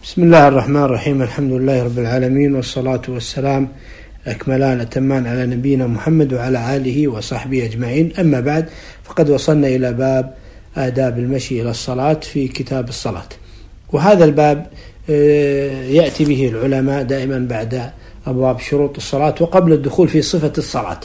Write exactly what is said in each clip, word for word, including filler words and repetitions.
بسم الله الرحمن الرحيم. الحمد لله رب العالمين، والصلاة والسلام أكملان أتمان على نبينا محمد وعلى آله وصحبه أجمعين. أما بعد، فقد وصلنا إلى باب آداب المشي إلى الصلاة في كتاب الصلاة، وهذا الباب يأتي به العلماء دائما بعد أبواب شروط الصلاة وقبل الدخول في صفة الصلاة،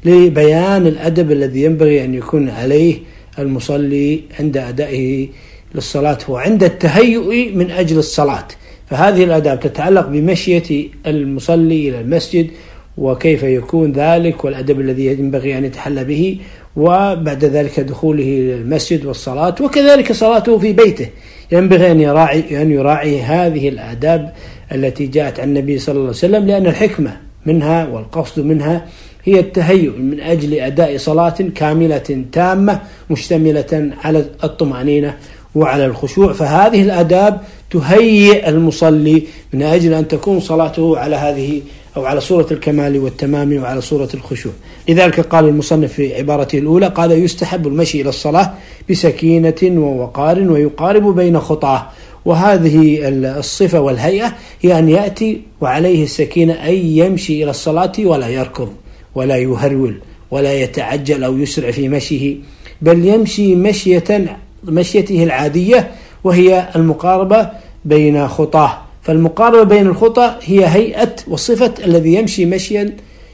لبيان الأدب الذي ينبغي أن يكون عليه المصلي عند أدائه للصلاة وعند التهيؤ من أجل الصلاة. فهذه الآداب تتعلق بمشية المصلي إلى المسجد وكيف يكون ذلك، والأدب الذي ينبغي أن يتحلى به، وبعد ذلك دخوله إلى المسجد والصلاة، وكذلك صلاته في بيته ينبغي أن يراعي أن يراعي هذه الآداب التي جاءت عن النبي صلى الله عليه وسلم، لأن الحكمة منها والقصد منها هي التهيؤ من أجل أداء صلاة كاملة تامة مشتملة على الطمأنينة وعلى الخشوع. فهذه الآداب تهيئ المصلي من أجل أن تكون صلاته على هذه أو على صورة الكمال والتمام وعلى صورة الخشوع. لذلك قال المصنف في عبارته الأولى، قال: يستحب المشي إلى الصلاة بسكينة ووقار ويقارب بين خطاه. وهذه الصفة والهيئة هي أن يأتي وعليه السكينة، أي يمشي إلى الصلاة ولا يركض ولا يهرول ولا يتعجل أو يسرع في مشيه، بل يمشي مشية مشيته العادية، وهي المقاربة بين خطاه. فالمقاربة بين الخطى هي هيئة وصفة الذي يمشي مشيا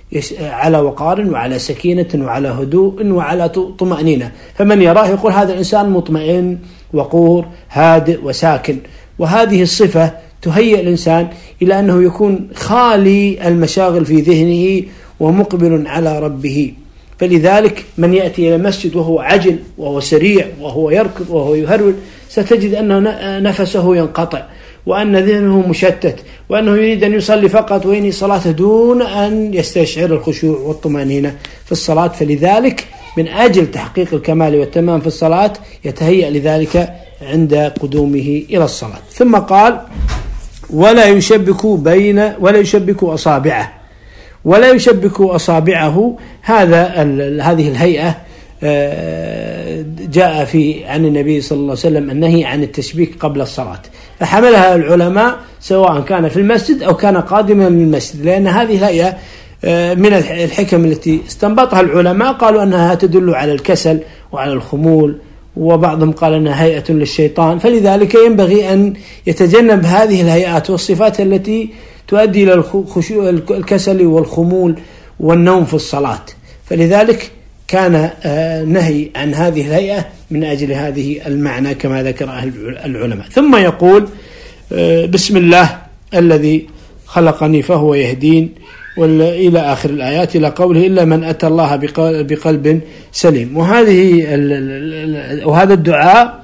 على وقار وعلى سكينة وعلى هدوء وعلى طمأنينة، فمن يراه يقول هذا الإنسان مطمئن وقور هادئ وساكن. وهذه الصفة تهيئ الإنسان إلى أنه يكون خالي المشاغل في ذهنه ومقبل على ربه. فلذلك من يأتي إلى المسجد وهو عجل وهو سريع وهو يركض وهو يهرول، ستجد أنه نفسه ينقطع وأن ذهنه مشتت وأنه يريد أن يصلي فقط وينهي صلاته دون أن يستشعر الخشوع والطمأنينة في الصلاة. فلذلك من أجل تحقيق الكمال والتمام في الصلاة يتهيأ لذلك عند قدومه إلى الصلاة. ثم قال: ولا يشبك بين ولا يشبك أصابعه ولا يشبك أصابعه. هذا هذه الهيئة جاء في عن النبي صلى الله عليه وسلم النهي عن التشبيك قبل الصلاة، فحملها العلماء سواء كان في المسجد أو كان قادما من المسجد، لأن هذه الهيئة من الحكم التي استنبطها العلماء، قالوا أنها تدل على الكسل وعلى الخمول، وبعضهم قال أنها هيئة للشيطان. فلذلك ينبغي أن يتجنب هذه الهيئات والصفات التي تؤدي إلى الكسل والخمول والنوم في الصلاة. فلذلك كان نهي عن هذه الهيئة من أجل هذه المعنى كما ذكر العلماء. ثم يقول: بسم الله الذي خلقني فهو يهدين، إلى آخر الآيات، إلى قوله: إلا من أتى الله بقلب سليم. وهذه وهذا الدعاء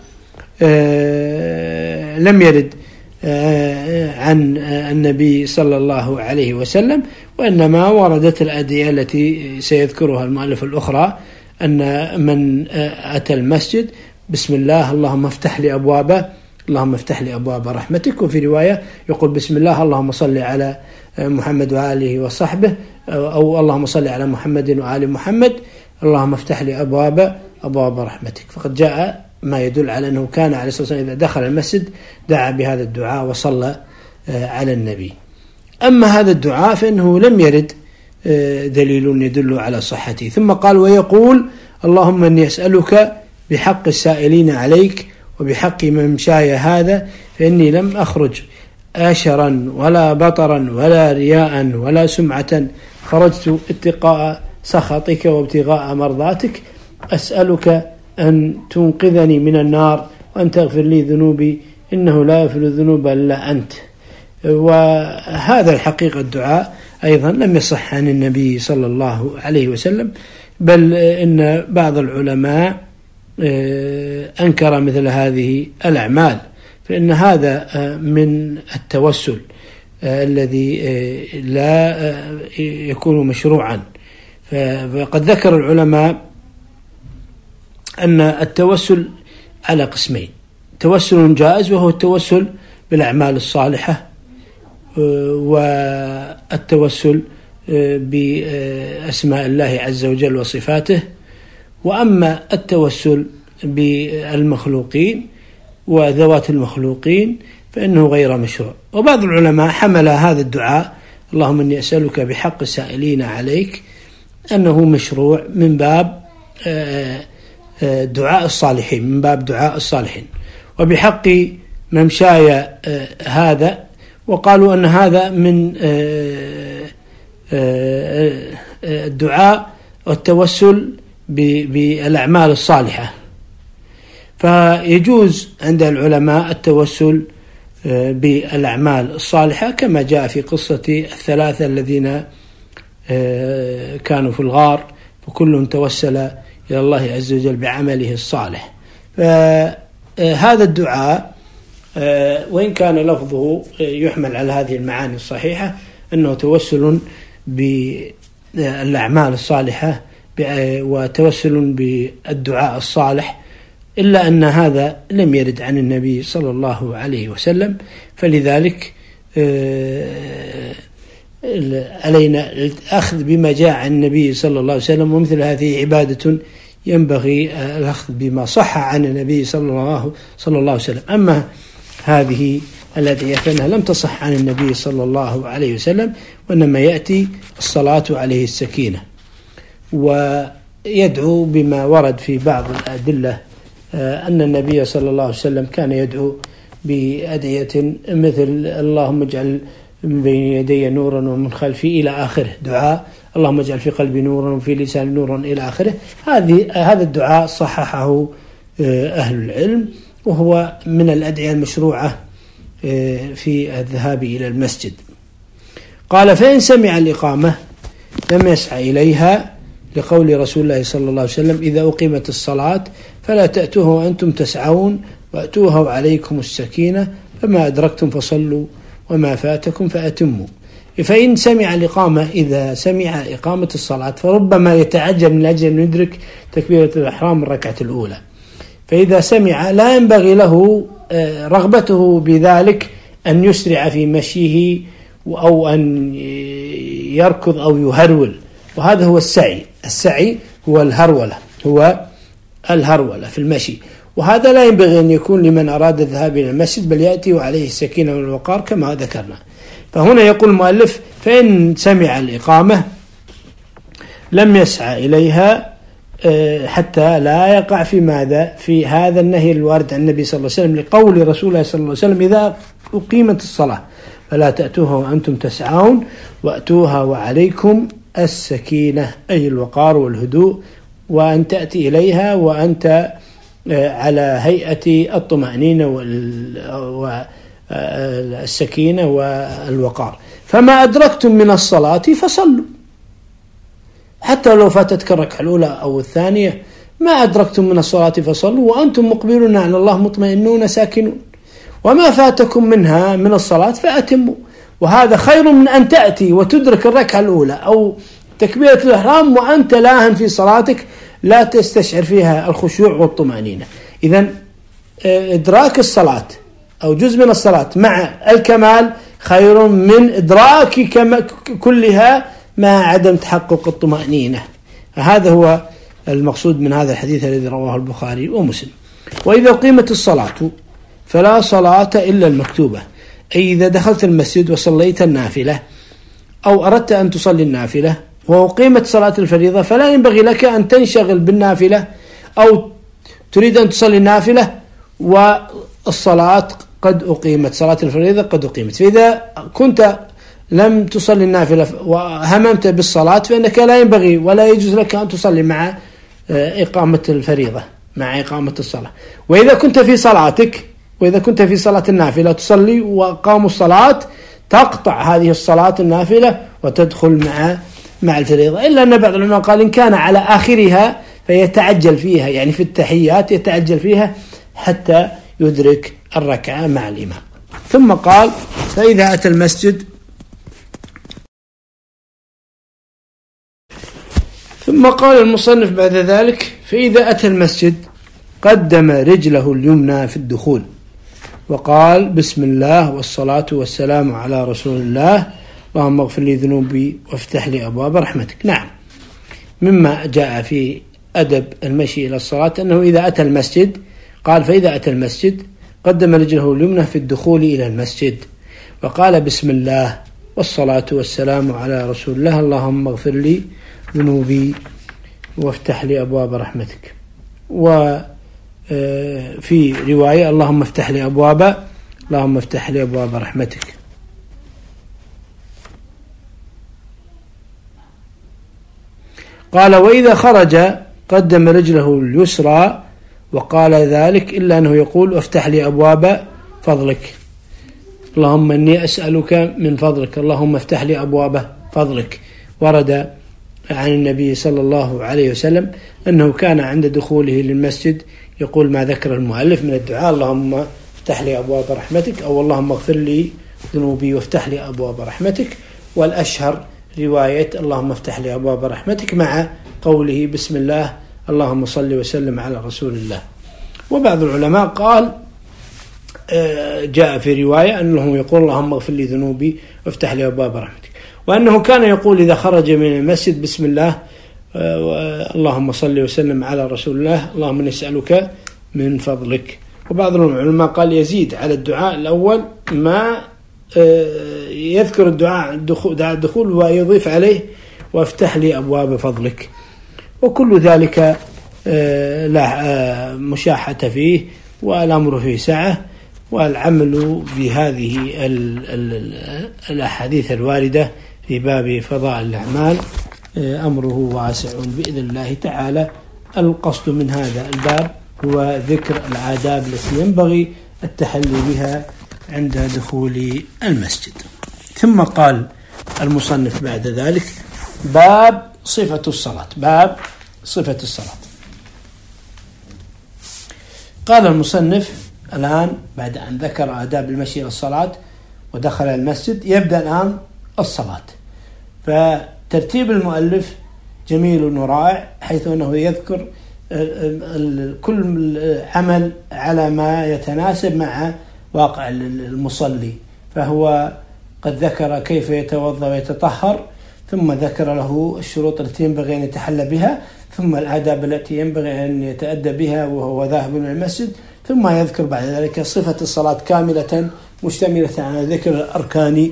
لم يرد عن النبي صلى الله عليه وسلم، وإنما وردت الأدعية التي سيذكرها المؤلف الأخرى، أن من أتى المسجد بسم الله اللهم افتح لي أبوابه اللهم افتح لي أبواب رحمتك، وفي رواية يقول بسم الله اللهم صل على محمد وآله وصحبه، أو اللهم صل على محمد وآل محمد اللهم افتح لي أبواب أبواب رحمتك. فقد جاء ما يدل على أنه كان عليه الصلاة والسلام إذا دخل المسجد دعا بهذا الدعاء وصلى على النبي. أما هذا الدعاء فإنه لم يرد دليل يدل على صحته. ثم قال: ويقول اللهم إني أسألك بحق السائلين عليك وبحق ممشاي هذا، فإني لم أخرج آشرا ولا بطرا ولا رياء ولا سمعة، خرجت اتقاء سخطك وابتغاء مرضاتك، أسألك أن تنقذني من النار وأن تغفر لي ذنوبي، إنه لا يغفر الذنوب إلا أنت. وهذا الحقيقة الدعاء أيضا لم يصح عن النبي صلى الله عليه وسلم، بل إن بعض العلماء أنكر مثل هذه الأعمال، فإن هذا من التوسل الذي لا يكون مشروعا. فقد ذكر العلماء أن التوسل على قسمين: توسل جائز وهو التوسل بالأعمال الصالحة، والتوسل بأسماء الله عز وجل وصفاته. وأما التوسل بالمخلوقين وذوات المخلوقين فإنه غير مشروع. وبعض العلماء حمل هذا الدعاء اللهم إني أسألك بحق السائلين عليك أنه مشروع من باب دعاء الصالحين، من باب دعاء الصالحين، وبحق ممشاي هذا، وقالوا أن هذا من الدعاء والتوسل بالأعمال الصالحة. فيجوز عند العلماء التوسل بالأعمال الصالحة كما جاء في قصة الثلاثة الذين كانوا في الغار وكل توسل إلى الله عز وجل بعمله الصالح. فهذا الدعاء وإن كان لفظه يحمل على هذه المعاني الصحيحة أنه توسل بالأعمال الصالحة وتوسل بالدعاء الصالح، إلا أن هذا لم يرد عن النبي صلى الله عليه وسلم، فلذلك علينا الأخذ بما جاء عن النبي صلى الله عليه وسلم، ومثل هذه عبادة ينبغي الأخذ بما صح عن النبي صلى الله صلى الله عليه وسلم. أما هذه الأدعية فإنها لم تصح عن النبي صلى الله عليه وسلم، وإنما يأتي الصلاة عليه السكينة، ويدعو بما ورد في بعض الأدلة أن النبي صلى الله عليه وسلم كان يدعو بأدعية مثل اللهم اجعل من بين يدي نورا ومن خلفي إلى آخره، دعاء اللهم اجعل في قلبي نورا وفي لساني نورا إلى آخره. هذه هذا الدعاء صححه أهل العلم، وهو من الأدعية المشروعة في الذهاب إلى المسجد. قال فإن سمع الإقامة لم يسعى إليها، لقول رسول الله صلى الله عليه وسلم إذا أقيمت الصلاة فلا تأتوها وأنتم تسعون وأتوها وعليكم السكينة، فما أدركتم فصلوا وما فاتكم فأتموا. فإن سمع الإقامة، إذا سمع إقامة الصلاة فربما يتعجل من أجل أن يدرك تكبيرة الإحرام الركعة الأولى، فإذا سمع لا ينبغي له رغبته بذلك أن يسرع في مشيه أو أن يركض أو يهرول، وهذا هو السعي. السعي هو الهرولة، هو الهرولة في المشي، وهذا لا ينبغي أن يكون لمن أراد الذهاب إلى المسجد، بل يأتي وعليه السكينة والوقار كما ذكرنا. فهنا يقول المؤلف فإن سمع الإقامة لم يسعى إليها حتى لا يقع في ماذا؟ في هذا النهي الوارد عن النبي صلى الله عليه وسلم، لقول رسول الله صلى الله عليه وسلم إذا أقيمت الصلاة فلا تأتوها وأنتم تسعون وأتوها وعليكم السكينة، أي الوقار والهدوء، وأن تأتي إليها وأنت على هيئة الطمأنينة والسكينة والوقار. فما أدركتم من الصلاة فصلوا، حتى لو فاتتك الركعة الأولى أو الثانية، ما أدركتم من الصلاة فصلوا وأنتم مقبلون على الله مطمئنون ساكنون، وما فاتكم منها من الصلاة فأتموا. وهذا خير من أن تأتي وتدرك الركعة الأولى أو تكبيرة الإحرام وأنت لاهن في صلاتك لا تستشعر فيها الخشوع والطمأنينة. إذن إدراك الصلاة أو جزء من الصلاة مع الكمال خير من إدراك كلها مع عدم تحقق الطمأنينة. هذا هو المقصود من هذا الحديث الذي رواه البخاري ومسلم. وإذا قيمت الصلاة فلا صلاة إلا المكتوبة، أي إذا دخلت المسجد وصليت النافلة أو أردت أن تصلي النافلة وقيمت صلاة الفريضة، فلا ينبغي لك أن تنشغل بالنافلة أو تريد أن تصلي النافلة والصلاة قد أقيمت، صلاة الفريضة قد أقيمت. فإذا كنت لم تصلي النافلة وهممت بالصلاة فإنك لا ينبغي ولا يجوز لك أن تصلي مع إقامة الفريضة، مع إقامة الصلاة. وإذا كنت في صلاتك وإذا كنت في صلاة النافلة تصلي وقاموا الصلاة، تقطع هذه الصلاة النافلة وتدخل مع مع الفريضة، إلا أن بعض العلماء قال إن كان على آخرها فيتعجل فيها، يعني في التحيات يتعجل فيها حتى يدرك الركعة مع الإمام. ثم قال فإذا أتى المسجد ثم قال المصنف بعد ذلك فإذا أتى المسجد قدم رجله اليمنى في الدخول وقال بسم الله والصلاة والسلام على رسول الله، اللهم اغفر لي ذنوبي وافتح لي أبواب رحمتك. نعم، مما جاء في أدب المشي إلى الصلاة أنه إذا أتى المسجد قال فإذا أتى المسجد قدم رجله اليمنى في الدخول إلى المسجد وقال بسم الله والصلاة والسلام على رسول الله اللهم اغفر لي ذنوبي وافتح لي أبواب رحمتك. وفي رواية اللهم افتح لي أبواب اللهم افتح لي أبواب رحمتك. قال وإذا خرج قدم رجله اليسرى وقال ذلك إلا أنه يقول افتح لي أبواب فضلك اللهم إني أسألك من فضلك اللهم افتح لي أبواب فضلك. ورد عن النبي صلى الله عليه وسلم أنه كان عند دخوله للمسجد يقول ما ذكر المؤلف من الدعاء اللهم افتح لي أبواب رحمتك أو اللهم اغفر لي ذنوبي وافتح لي أبواب رحمتك. والأشهر رواية اللهم افتح لي أبواب رحمتك مع قوله بسم الله اللهم صل وسلم على رسول الله. وبعض العلماء قال جاء في رواية أنه يقول اللهم اغفر لي ذنوبي وافتح لي أبواب رحمتك، وأنه كان يقول إذا خرج من المسجد بسم الله اللهم صل وسلم على رسول الله اللهم نسألك من فضلك. وبعض العلماء قال يزيد على الدعاء الأول ما يذكر الدعاء دعاء الدخول ويضيف عليه وافتح لي أبواب فضلك. وكل ذلك لا مشاحة فيه والأمر فيه سعة، والعمل بهذه الأحاديث الواردة في باب فضائل الأعمال أمره واسع بإذن الله تعالى. القصد من هذا الباب هو ذكر الآداب التي ينبغي التحلي بها عند دخول المسجد. ثم قال المصنف بعد ذلك باب صفة الصلاة. باب صفة الصلاة. قال المصنف الآن بعد أن ذكر آداب المشي إلى الصلاة ودخل المسجد يبدأ الآن الصلاة. فترتيب المؤلف جميل ورائع حيث أنه يذكر كل عمل على ما يتناسب مع واقع المصلي. فهو قد ذكر كيف يتوضأ ويتطهر، ثم ذكر له الشروط التي ينبغي أن يتحلى بها، ثم الآداب التي ينبغي أن يتأدى بها وهو ذاهب إلى المسجد، ثم يذكر بعد ذلك صفة الصلاة كاملة مشتملة على ذكر الأركان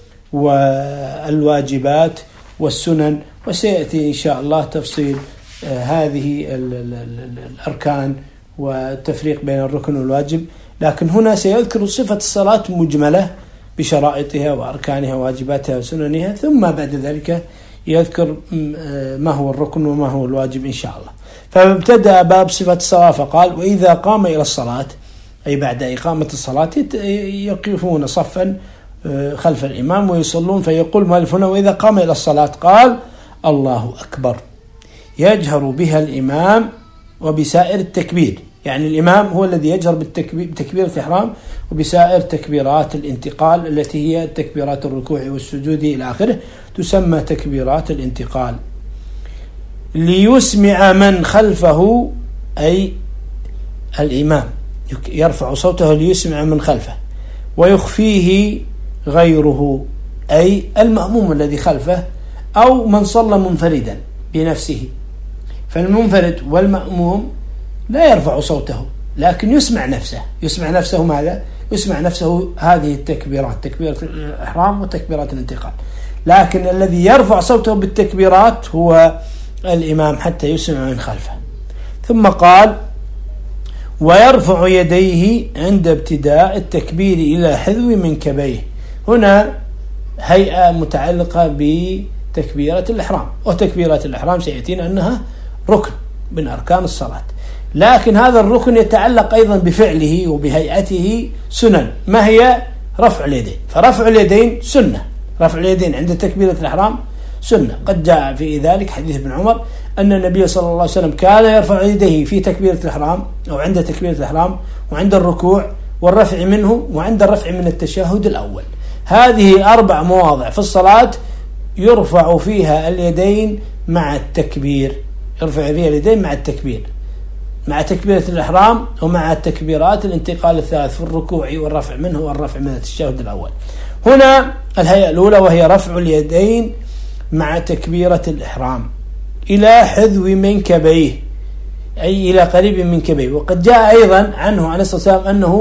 والواجبات والسنن. وسيأتي إن شاء الله تفصيل هذه الأركان والتفريق بين الركن والواجب، لكن هنا سيذكر صفة الصلاة مجملة بشرائطها وأركانها وواجباتها وسننها، ثم بعد ذلك يذكر ما هو الركن وما هو الواجب إن شاء الله. فابتدأ باب صفة الصلاة فقال وإذا قام إلى الصلاة، أي بعد إقامة الصلاة يقفون صفا خلف الإمام ويصلون. فيقول مؤلف هنا وإذا قام إلى الصلاة قال الله أكبر، يجهر بها الإمام وبسائر التكبير، يعني الإمام هو الذي يجهر بتكبيرة الإحرام وبسائر تكبيرات الانتقال التي هي تكبيرات الركوع والسجود إلى آخره، تسمى تكبيرات الانتقال. ليسمع من خلفه، أي الإمام يرفع صوته ليسمع من خلفه، ويخفيه غيره، أي المأموم الذي خلفه أو من صلى منفردا بنفسه. فالمنفرد والمأموم لا يرفع صوته لكن يسمع نفسه. يسمع نفسه ماذا؟ يسمع نفسه هذه التكبيرات، تكبيرة الإحرام وتكبيرات الانتقال. لكن الذي يرفع صوته بالتكبيرات هو الإمام حتى يسمع من خلفه. ثم قال ويرفع يديه عند ابتداء التكبير إلى حذو منكبيه. هنا هيئة متعلقة بتكبيرة الإحرام، وتكبيرة الإحرام سيأتينا أنها ركن من أركان الصلاة، لكن هذا الركن يتعلق أيضا بفعله وبهيئته سنن. ما هي؟ رفع اليدين. فرفع اليدين سنة، رفع اليدين عند تكبيرة الإحرام سنة. قد جاء في ذلك حديث ابن عمر أن النبي صلى الله عليه وسلم كان يرفع يديه في تكبيرة الإحرام أو عند تكبيرة الإحرام وعند الركوع والرفع منه وعند الرفع من التشهد الأول. هذه أربع مواضع في الصلاة يرفع فيها اليدين مع التكبير، يرفع فيها اليدين مع التكبير، مع تكبيرة الإحرام ومع التكبيرات الانتقال الثالث في الركوع والرفع منه والرفع من التشهد الأول. هنا الهيئة الأولى وهي رفع اليدين مع تكبيرة الإحرام إلى حذو منكبيه، أي إلى قريب من منكبيه. وقد جاء أيضا عنه عليه الصلاة والسلام أنه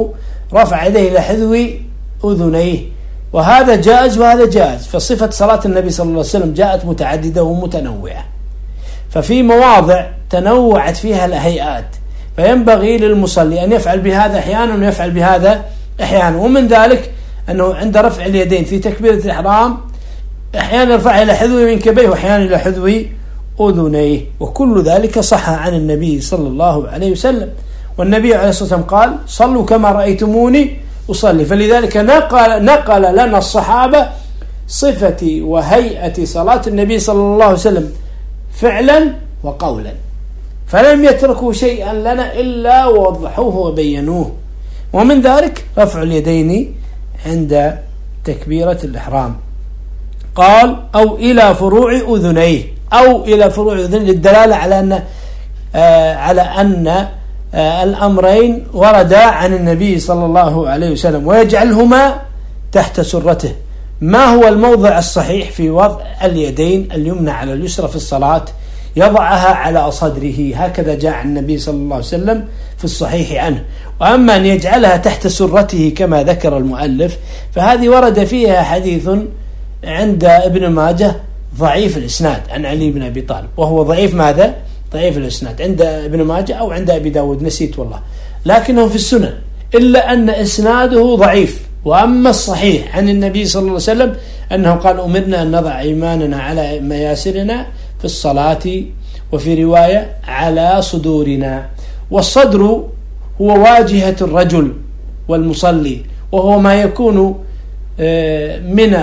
رفع يديه إلى حذو أذنيه، وهذا جائز وهذا جائز. فصفة صلاة النبي صلى الله عليه وسلم جاءت متعددة ومتنوعة، ففي مواضع تنوعت فيها الهيئات، فينبغي للمصلي أن يفعل بهذا أحيانا ويفعل بهذا أحيانا. ومن ذلك أنه عند رفع اليدين في تكبيرة الإحرام أحيانا يرفع إلى حذو منكبيه وأحيانا إلى حذو أذنيه، وكل ذلك صح عن النبي صلى الله عليه وسلم. والنبي عليه الصلاة والسلام قال صلوا كما رأيتموني أصلي، فلذلك نقل, نقل لنا الصحابة صفة وهيئة صلاة النبي صلى الله عليه وسلم فعلا وقولا، فلم يتركوا شيئا لنا إلا ووضحوه وبينوه. ومن ذلك رفع اليدين عند تكبيرة الإحرام. قال أو إلى فروع أذنيه، أو إلى فروع أذنيه للدلالة على أن آه على أن آه الأمرين وردا عن النبي صلى الله عليه وسلم، ويجعلهما تحت سرته. ما هو الموضع الصحيح في وضع اليدين اليمنى على اليسرى في الصلاة؟ يضعها على صدره، هكذا جاء عن النبي صلى الله عليه وسلم في الصحيح عنه. وأما أن يجعلها تحت سرته كما ذكر المؤلف فهذه ورد فيها حديث عند ابن ماجه ضعيف الإسناد عن علي بن أبي طالب، وهو ضعيف ماذا؟ ضعيف الإسناد عند ابن ماجه أو عند أبي داود، نسيت والله، لكنه في السنن، إلا أن إسناده ضعيف. وأما الصحيح عن النبي صلى الله عليه وسلم أنه قال أمرنا أن نضع إيماننا على مياسرنا في الصلاة، وفي رواية على صدورنا. والصدر هو واجهة الرجل والمصلي، وهو ما يكون من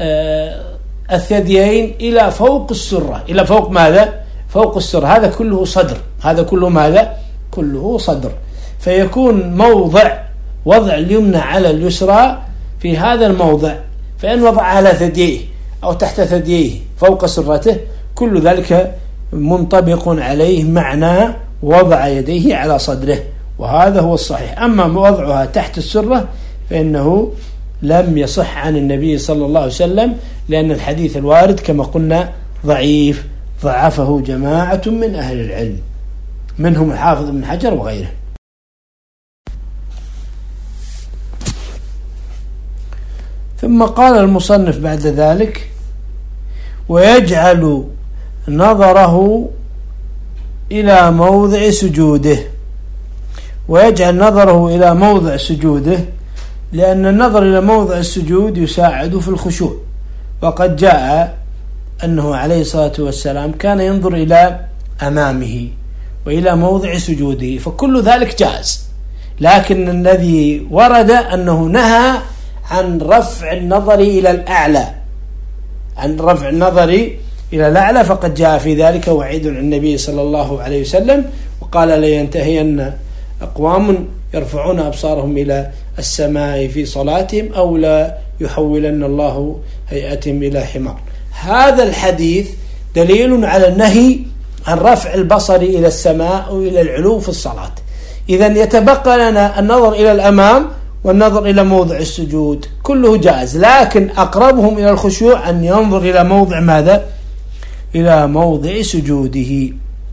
الثديين إلى فوق السرة، إلى فوق ماذا؟ فوق السرة، هذا كله صدر، هذا كله ماذا؟ كله صدر. فيكون موضع وضع اليمنى على اليسرى في هذا الموضع، فإن وضع على ثدييه أو تحت ثدييه فوق سرته كل ذلك منطبق عليه معنى وضع يديه على صدره، وهذا هو الصحيح. أما وضعها تحت السرة فإنه لم يصح عن النبي صلى الله عليه وسلم، لأن الحديث الوارد كما قلنا ضعيف، ضعفه جماعة من أهل العلم منهم الحافظ بن حجر وغيره. ثم قال المصنف بعد ذلك ويجعل نظره إلى موضع سجوده، ويجعل نظره إلى موضع سجوده لأن النظر إلى موضع السجود يساعد في الخشوع، وقد جاء أنه عليه الصلاة والسلام كان ينظر إلى أمامه وإلى موضع سجوده، فكل ذلك جائز. لكن الذي ورد أنه نهى عن رفع النظر إلى الأعلى، عن رفع النظر إلى الأعلى، فقد جاء في ذلك وعيد عن النبي صلى الله عليه وسلم، وقال لينتهين أقوام يرفعون أبصارهم إلى السماء في صلاتهم أو لا يحولن الله هيئتهم إلى حمار. هذا الحديث دليل على النهي عن رفع البصر إلى السماء وإلى العلو في الصلاة. إذن يتبقى لنا النظر إلى الأمام والنظر إلى موضع السجود، كله جائز، لكن أقربهم إلى الخشوع أن ينظر إلى موضع ماذا؟ إلى موضع سجوده.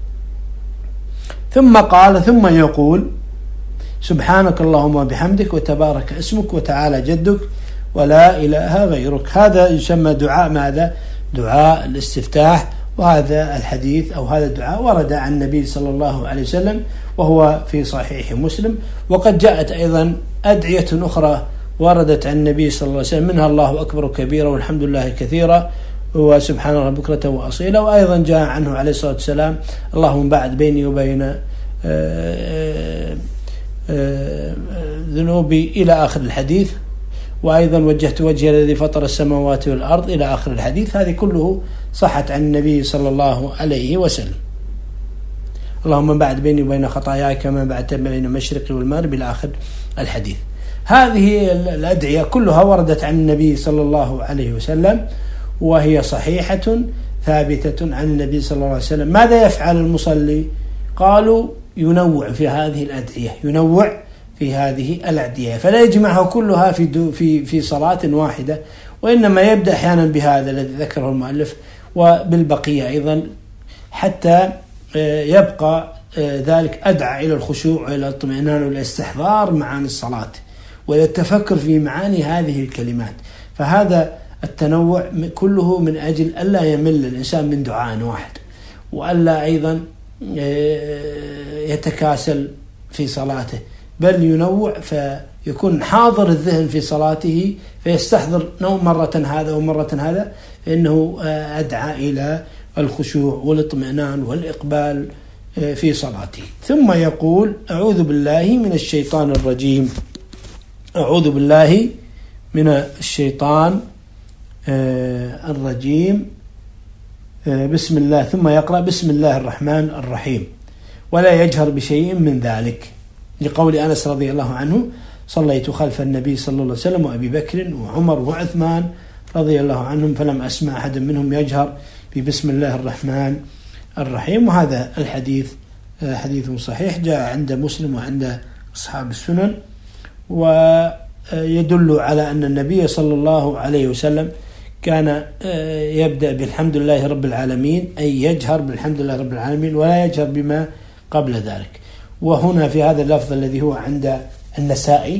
ثم قال ثم يقول سبحانك اللهم وبحمدك وتبارك اسمك وتعالى جدك ولا إله غيرك. هذا يسمى دعاء ماذا؟ دعاء الاستفتاح. وهذا الحديث أو هذا الدعاء ورد عن النبي صلى الله عليه وسلم وهو في صحيح مسلم. وقد جاءت أيضا أدعية أخرى وردت عن النبي صلى الله عليه وسلم، منها الله أكبر كبيرا والحمد لله كثيرا وسبحان الله بكرة وأصيلا. وأيضا جاء عنه عليه الصلاة والسلام اللهم بعد بيني وبين ذنوبي إلى آخر الحديث. وأيضا وجهت وجهي الذي فطر السماوات والأرض إلى آخر الحديث. هذه كله صحت عن النبي صلى الله عليه وسلم. اللهم بعد بيني وبين خطاياي كما بعدت بين المشرق والمغرب إلى آخر الحديث. هذه الأدعية كلها وردت عن النبي صلى الله عليه وسلم وهي صحيحة ثابتة عن النبي صلى الله عليه وسلم. ماذا يفعل المصلي؟ قالوا ينوع في هذه الأدعية، ينوع في هذه الأدعية، فلا يجمعها كلها في في في صلاة واحدة، وإنما يبدأ أحيانا بهذا الذي ذكره المؤلف وبالبقية أيضا حتى يبقى ذلك أدعى إلى الخشوع وإلى الاطمئنان والاستحضار معاني الصلاة. وللتفكر في معاني هذه الكلمات. فهذا التنوع كله من أجل ألا يمل الإنسان من دعاء واحد، وألا أيضا يتكاسل في صلاته، بل ينوع فيكون حاضر الذهن في صلاته، فيستحضر نوم مرة هذا ومرة هذا، فإنه أدعى إلى الخشوع والاطمئنان والإقبال في صلاته. ثم يقول: أعوذ بالله من الشيطان الرجيم. أعوذ بالله من الشيطان الرجيم. بسم الله. ثم يقرأ: بسم الله الرحمن الرحيم، ولا يجهر بشيء من ذلك، لقول أنس رضي الله عنه: صليت خلف النبي صلى الله عليه وسلم وأبي بكر وعمر وعثمان رضي الله عنهم فلم أسمع أحد منهم يجهر ببسم الله الرحمن الرحيم. وهذا الحديث حديث صحيح جاء عند مسلم وعند أصحاب السنن، ويدل على أن النبي صلى الله عليه وسلم كان يبدأ بالحمد لله رب العالمين، أي يجهر بالحمد لله رب العالمين ولا يجهر بما قبل ذلك. وهنا في هذا اللفظ الذي هو عند النسائي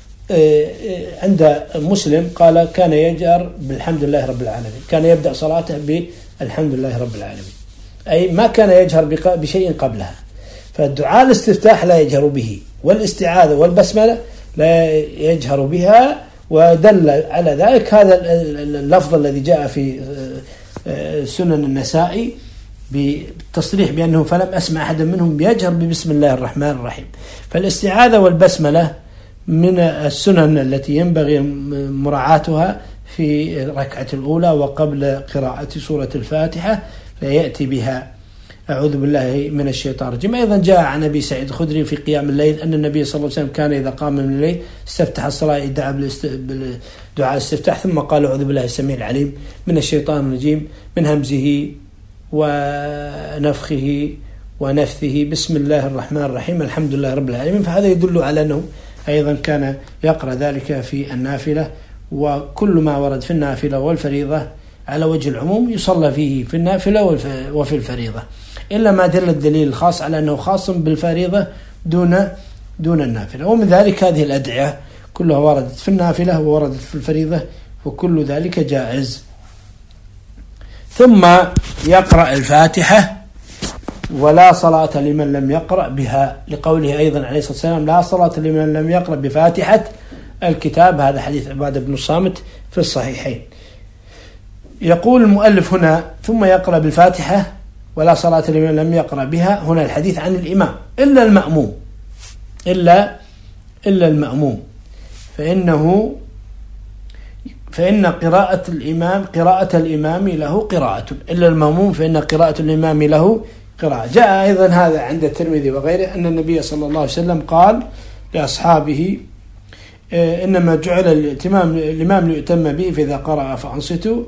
عند مسلم قال: كان يجهر بالحمد لله رب العالمين، كان يبدأ صلاته بالحمد لله رب العالمين، أي ما كان يجهر بشيء قبلها. فالدعاء الاستفتاح لا يجهر به، والاستعاذة والبسملة لا يجهر بها. ودل على ذلك هذا اللفظ الذي جاء في سنن النسائي بالتصريح بأنه فلم أسمع أحد منهم يجهر ببسم الله الرحمن الرحيم. فالاستعاذة والبسملة من السنن التي ينبغي مراعاتها في الركعة الأولى وقبل قراءة سورة الفاتحة، فيأتي بها: أعوذ بالله من الشيطان الرجيم. أيضا جاء عن أبي سعيد الخدري في قيام الليل أن النبي صلى الله عليه وسلم كان إذا قام من الليل استفتح الصلاة يدعى بالدعاء الاستفتاح، ثم قال: أعوذ بالله السميع العليم من الشيطان الرجيم من همزه ونفخه ونفثه، بسم الله الرحمن الرحيم، الحمد لله رب العالمين. فهذا يدل على أنه أيضا كان يقرأ ذلك في النافلة. وكل ما ورد في النافلة والفريضة على وجه العموم يصلى فيه في النافلة وفي الفريضة، إلا ما دل الدليل الخاص على أنه خاص بالفريضة دون دون النافلة. ومن ذلك هذه الأدعية كلها وردت في النافلة ووردت في الفريضة، وكل ذلك جائز. ثم يقرأ الفاتحة: ولا صلاة لمن لم يقرأ بها، لقوله أيضا عليه الصلاة والسلام: لا صلاة لمن لم يقرأ بفاتحة الكتاب. هذا حديث عبادة بن الصامت في الصحيحين. يقول المؤلف هنا: ثم يقرأ بالفاتحة ولا صلاة لمن لم يقرأ بها. هنا الحديث عن الإمام إلا المأموم، إلا إلا المأموم، فإنه فإن قراءة الإمام قراءة الإمام له قراءة، إلا المأموم فإن قراءة الإمام له قراءة. جاء أيضا هذا عند الترمذي وغيره أن النبي صلى الله عليه وسلم قال لأصحابه: إنما جعل الإمام الإمام ليؤتم به، فإذا قرأ فأنصتوا،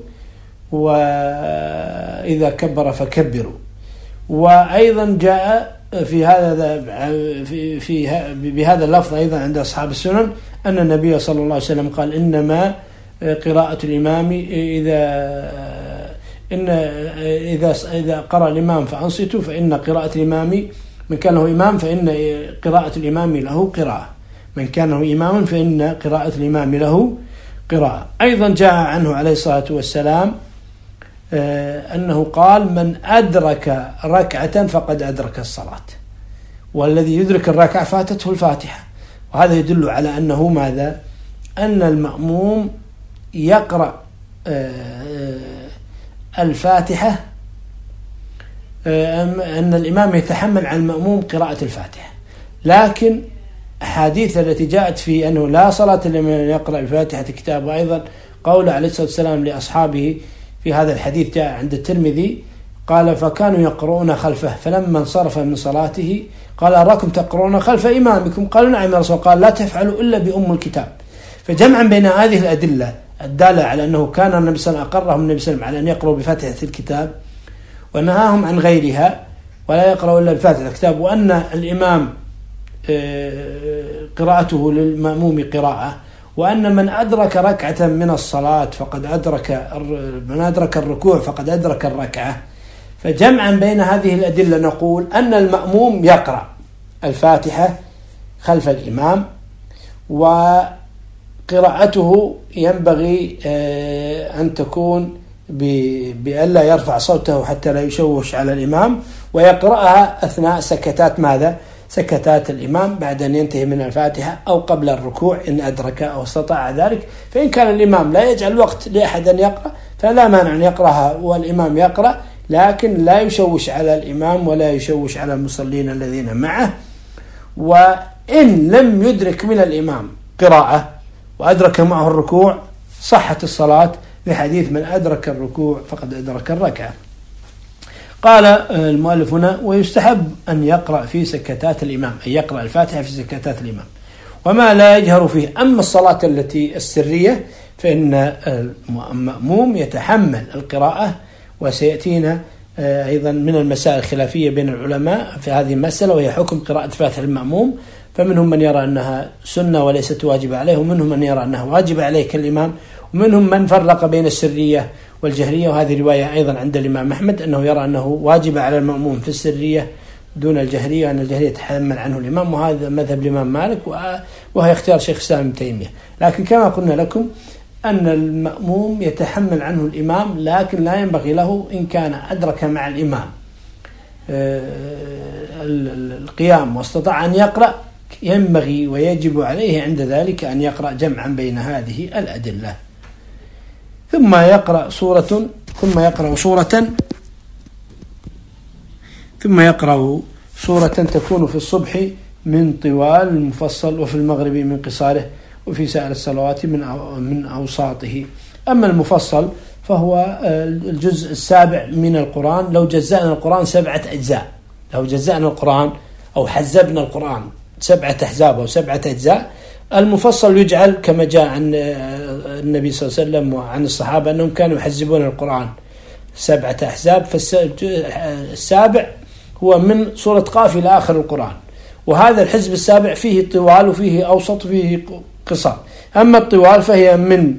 وإذا كبر فكبروا. وأيضا جاء في هذا في في بهذا اللفظ أيضا عند أصحاب السنن أن النبي صلى الله عليه وسلم قال: إنما قراءة الإمام إذا إن إذا إذا قرأ الإمام فأنصتوا، فإن قراءة الإمام من كان له إمام فإن قراءة الإمام له قراءة، من كان له إمام فإن قراءة الإمام له قراءة. أيضا جاء عنه عليه الصلاة والسلام أنه قال: من أدرك ركعة فقد أدرك الصلاة، والذي يدرك الركعة فاتته الفاتحة. وهذا يدل على أنه ماذا؟ أن المأموم يقرأ الفاتحة، أن الإمام يتحمل عن المأموم قراءة الفاتحة. لكن أحاديث التي جاءت في أنه لا صلاة لمن يقرأ الفاتحة كتاب، وأيضا قول عليه الصلاة والسلام لأصحابه في هذا الحديث جاء عند الترمذي قال: فكانوا يقرؤون خلفه، فلما انصرف من صلاته قال: أراكم تقرؤون خلف إمامكم؟ قالوا: نعم يا رسول الله. قال: لا تفعلوا إلا بأم الكتاب. فجمعا بين هذه الأدلة الدالة على أنه كان النبي صلى الله عليه وسلم أقرهم النبي صلى الله عليه وسلم على أن يقرأوا بفاتحة الكتاب، ونهاهم عن غيرها ولا يقرأوا إلا بفاتحة الكتاب، وأن الإمام قراءته للمأموم قراءة، وأن من أدرك ركعة من الصلاة فقد أدرك من أدرك الركوع فقد أدرك الركعة. فجمعا بين هذه الأدلة نقول أن المأموم يقرأ الفاتحة خلف الإمام، قراءته ينبغي أن تكون بألا يرفع صوته حتى لا يشوش على الإمام، ويقرأها أثناء سكتات ماذا؟ سكتات الإمام بعد أن ينتهي من الفاتحة أو قبل الركوع إن أدرك أو استطاع ذلك. فإن كان الإمام لا يجعل وقت لأحد أن يقرأ فلا مانع أن يقرأها والإمام يقرأ، لكن لا يشوش على الإمام ولا يشوش على المصلين الذين معه. وإن لم يدرك من الإمام قراءة وأدرك معه الركوع صحت الصلاة، لحديث من أدرك الركوع فقد أدرك الركعة. قال المؤلف هنا: ويستحب أن يقرأ في سكتات الإمام، أن يقرأ الفاتحة في سكتات الإمام وما لا يجهر فيه. أما الصلاة التي السرية فإن المأموم يتحمل القراءة، وسيأتينا أيضا من المسائل الخلافية بين العلماء في هذه المسألة، وهي حكم قراءة فاتحة المأموم. فمنهم من يرى أنها سنة وليست واجبة عليه، ومنهم من يرى أنها واجبة عليه كالإمام، ومنهم من فرق بين السرية والجهرية. وهذه رواية أيضا عند الإمام أحمد أنه يرى أنه واجب على المأموم في السرية دون الجهرية، وأن الجهرية يتحمل عنه الإمام، وهذا مذهب الإمام مالك وهي اختيار شيخ الإسلام ابن تيمية. لكن كما قلنا لكم أن المأموم يتحمل عنه الإمام، لكن لا ينبغي له إن كان أدرك مع الإمام القيام واستطاع أن يقرأ، ينبغي ويجب عليه عند ذلك أن يقرأ جمعا بين هذه الأدلة. ثم يقرأ سورة ثم يقرأ سورة ثم يقرأ سورة تكون في الصبح من طوال المفصل، وفي المغرب من قصاره، وفي سائر الصلوات من من أوساطه. أما المفصل فهو الجزء السابع من القرآن. لو جزأنا القرآن سبعة أجزاء، لو جزأنا القرآن أو حزبنا القرآن سبعة أحزاب أو سبعة أجزاء، المفصل يجعل كما جاء عن النبي صلى الله عليه وسلم وعن الصحابة أنهم كانوا يحزبون القرآن سبعة أحزاب، فالسابع هو من سورة قاف إلى آخر القرآن. وهذا الحزب السابع فيه طوال وفيه أوسط وفيه قصار. أما الطوال فهي من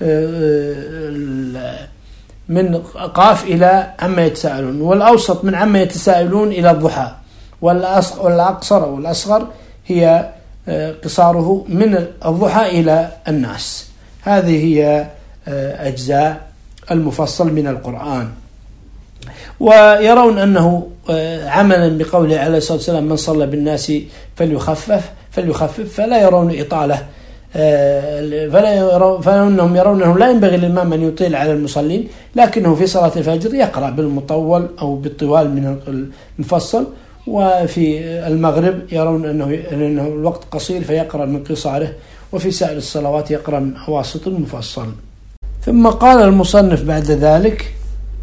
من قاف إلى عما يتساءلون، والأوسط من عما يتساءلون إلى الضحى، والأقصر والأصغر هي قصاره من الضحى إلى الناس. هذه هي أجزاء المفصل من القرآن. ويرون أنه عملا بقوله عليه الصلاة والسلام: من صلى بالناس فليخفف فليخفف فلا يرون إطالة، فلا يرون فإنهم يرون أنه لا ينبغي للإمام أن يطيل على المصلين، لكنه في صلاة الفجر يقرأ بالمطول أو بالطوال من المفصل. وفي المغرب يرون أنه, أنه الوقت قصير فيقرأ من قصاره، وفي سائر الصلوات يقرأ من أواسط المفصل. ثم قال المصنف بعد ذلك: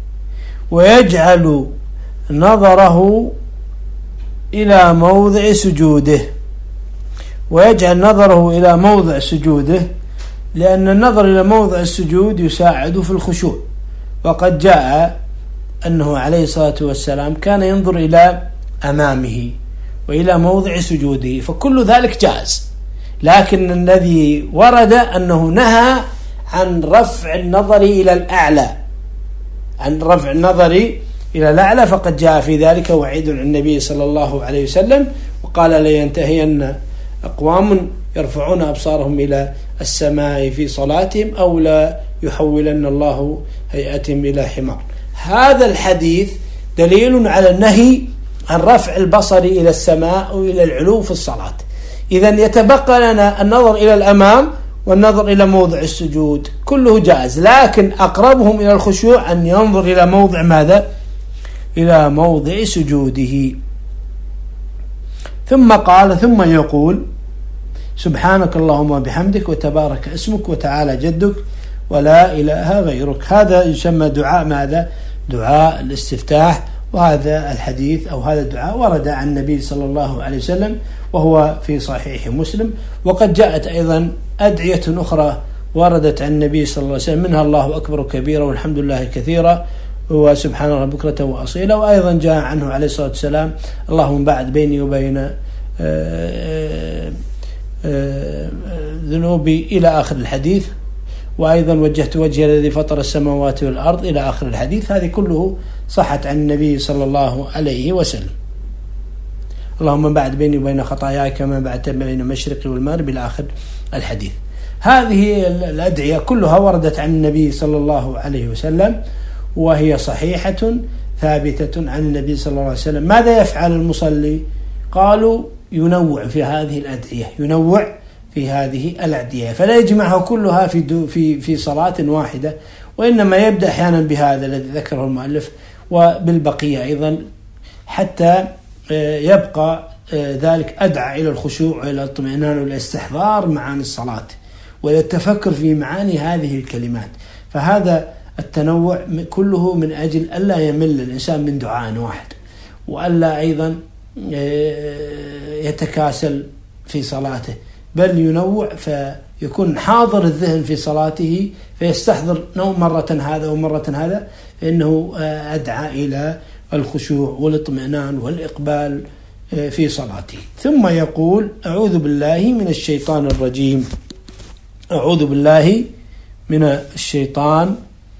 ويجعل نظره إلى موضع سجوده. ويجعل نظره إلى موضع سجوده لأن النظر إلى موضع السجود يساعد في الخشوع، وقد جاء أنه عليه الصلاة والسلام كان ينظر إلى أمامه وإلى موضع سجوده، فكل ذلك جائز. لكن الذي ورد أنه نهى عن رفع النظر إلى الأعلى، عن رفع النظر إلى الأعلى، فقد جاء في ذلك وعيد عن النبي صلى الله عليه وسلم، وقال: لينتهين أقوام يرفعون أبصارهم إلى السماء في صلاتهم أو لا يحولن الله هيئتهم إلى حمار. هذا الحديث دليل على النهي عن رفع البصر إلى السماء أو إلى العلو في الصلاة. إذن يتبقى لنا النظر إلى الأمام والنظر إلى موضع السجود، كله جائز، لكن أقربهم إلى الخشوع أن ينظر إلى موضع ماذا؟ إلى موضع سجوده. ثم قال: ثم يقول: سبحانك اللهم وبحمدك وتبارك اسمك وتعالى جدك ولا إله غيرك. هذا يسمى دعاء ماذا؟ دعاء الاستفتاح. وهذا الحديث أو هذا الدعاء ورد عن النبي صلى الله عليه وسلم وهو في صحيح مسلم. وقد جاءت أيضا أدعية أخرى وردت عن النبي صلى الله عليه وسلم، منها الله أكبر كبيرا والحمد لله كثيرا وسبحان الله بكرة وأصيلا. وأيضا جاء عنه عليه الصلاة والسلام: اللهم بعد بيني وبين ذنوبي إلى آخر الحديث. وأيضا وجهت وجهي الذي فطر السماوات والأرض إلى آخر الحديث. هذه كله صحت عن النبي صلى الله عليه وسلم. اللهم بعد بيني وبين خطاياي كما بعدت بين المشرق والمغرب إلى آخر الحديث. هذه الأدعية كلها وردت عن النبي صلى الله عليه وسلم وهي صحيحة ثابتة عن النبي صلى الله عليه وسلم. ماذا يفعل المصلي؟ قالوا ينوع في هذه الأدعية، ينوع في هذه الأدعية، فلا يجمعها كلها في في في صلاة واحدة، وإنما يبدأ أحيانا بهذا الذي ذكره المؤلف وبالبقية أيضا، حتى يبقى ذلك أدعى إلى الخشوع وإلى الاطمئنان والاستحضار معاني الصلاة وإلى التفكر في معاني هذه الكلمات. فهذا التنوع كله من أجل ألا يمل الإنسان من دعاء واحد، وألا أيضا يتكاسل في صلاته، بل ينوع فيكون حاضر الذهن في صلاته، فيستحضر نوم مرة هذا ومرة هذا، فإنه أدعى إلى الخشوع والاطمئنان والإقبال في صلاته. ثم يقول: أعوذ بالله من الشيطان الرجيم. أعوذ بالله من الشيطان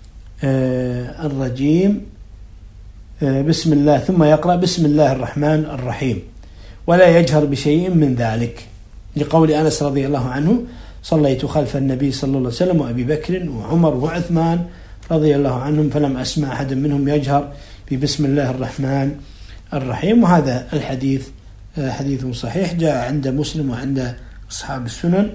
الرجيم. بسم الله. ثم يقرأ: بسم الله الرحمن الرحيم، ولا يجهر بشيء من ذلك، لقول أنس رضي الله عنه: صليت خلف النبي صلى الله عليه وسلم وأبي بكر وعمر وعثمان رضي الله عنهم، فلم أسمع أحد منهم يجهر ببسم الله الرحمن الرحيم. وهذا الحديث حديث صحيح، جاء عند مسلم وعند أصحاب السنن،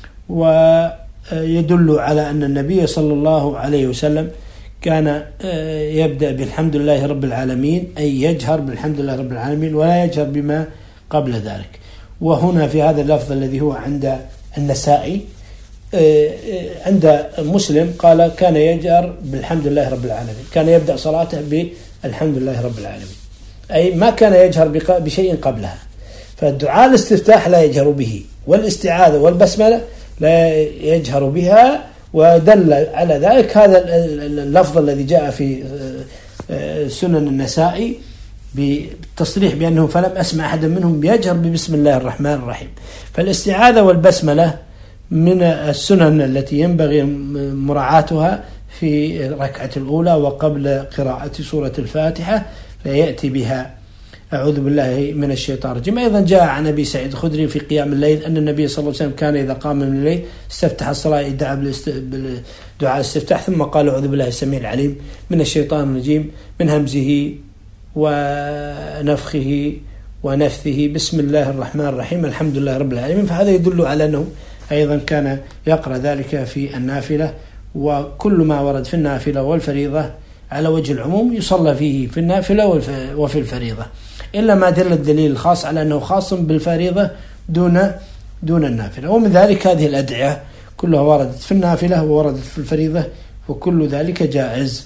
ويدل على أن النبي صلى الله عليه وسلم كان يبدأ بالحمد لله رب العالمين، أي يجهر بالحمد لله رب العالمين ولا يجهر بما قبل ذلك. وهنا في هذا اللفظ الذي هو عند النسائي عند مسلم قال: كان يجهر بالحمد لله رب العالمين، كان يبدأ صلاته بالحمد لله رب العالمين، أي ما كان يجهر بشيء قبلها. فالدعاء الاستفتاح لا يجهر به، والاستعاذة والبسملة لا يجهر بها، ودل على ذلك هذا اللفظ الذي جاء في سنن النسائي بالتصريح بأنه فلم أسمع أحد منهم يجهر ببسم الله الرحمن الرحيم. فالاستعاذة والبسملة من السنن التي ينبغي مراعاتها في الركعة الأولى وقبل قراءة سورة الفاتحة، فيأتي بها. أعوذ بالله من الشيطان الرجيم. أيضا جاء عن أبي سعيد الخدري في قيام الليل أن النبي صلى الله عليه وسلم كان إذا قام من الليل استفتح الصلاة، يدعى بالدعاء الاستفتاح، ثم قال: أعوذ بالله السميع العليم من الشيطان الرجيم من همزه ونفخه ونفثه، بسم الله الرحمن الرحيم، الحمد لله رب العالمين. فهذا يدل على أنه أيضا كان يقرأ ذلك في النافلة، وكل ما ورد في النافلة والفريضة على وجه العموم يصلى فيه في النافلة وفي الفريضة، إلا ما دل الدليل الخاص على أنه خاص بالفريضة دون دون النافلة. ومن ذلك هذه الأدعية كلها وردت في النافلة ووردت في الفريضة، وكل ذلك جائز.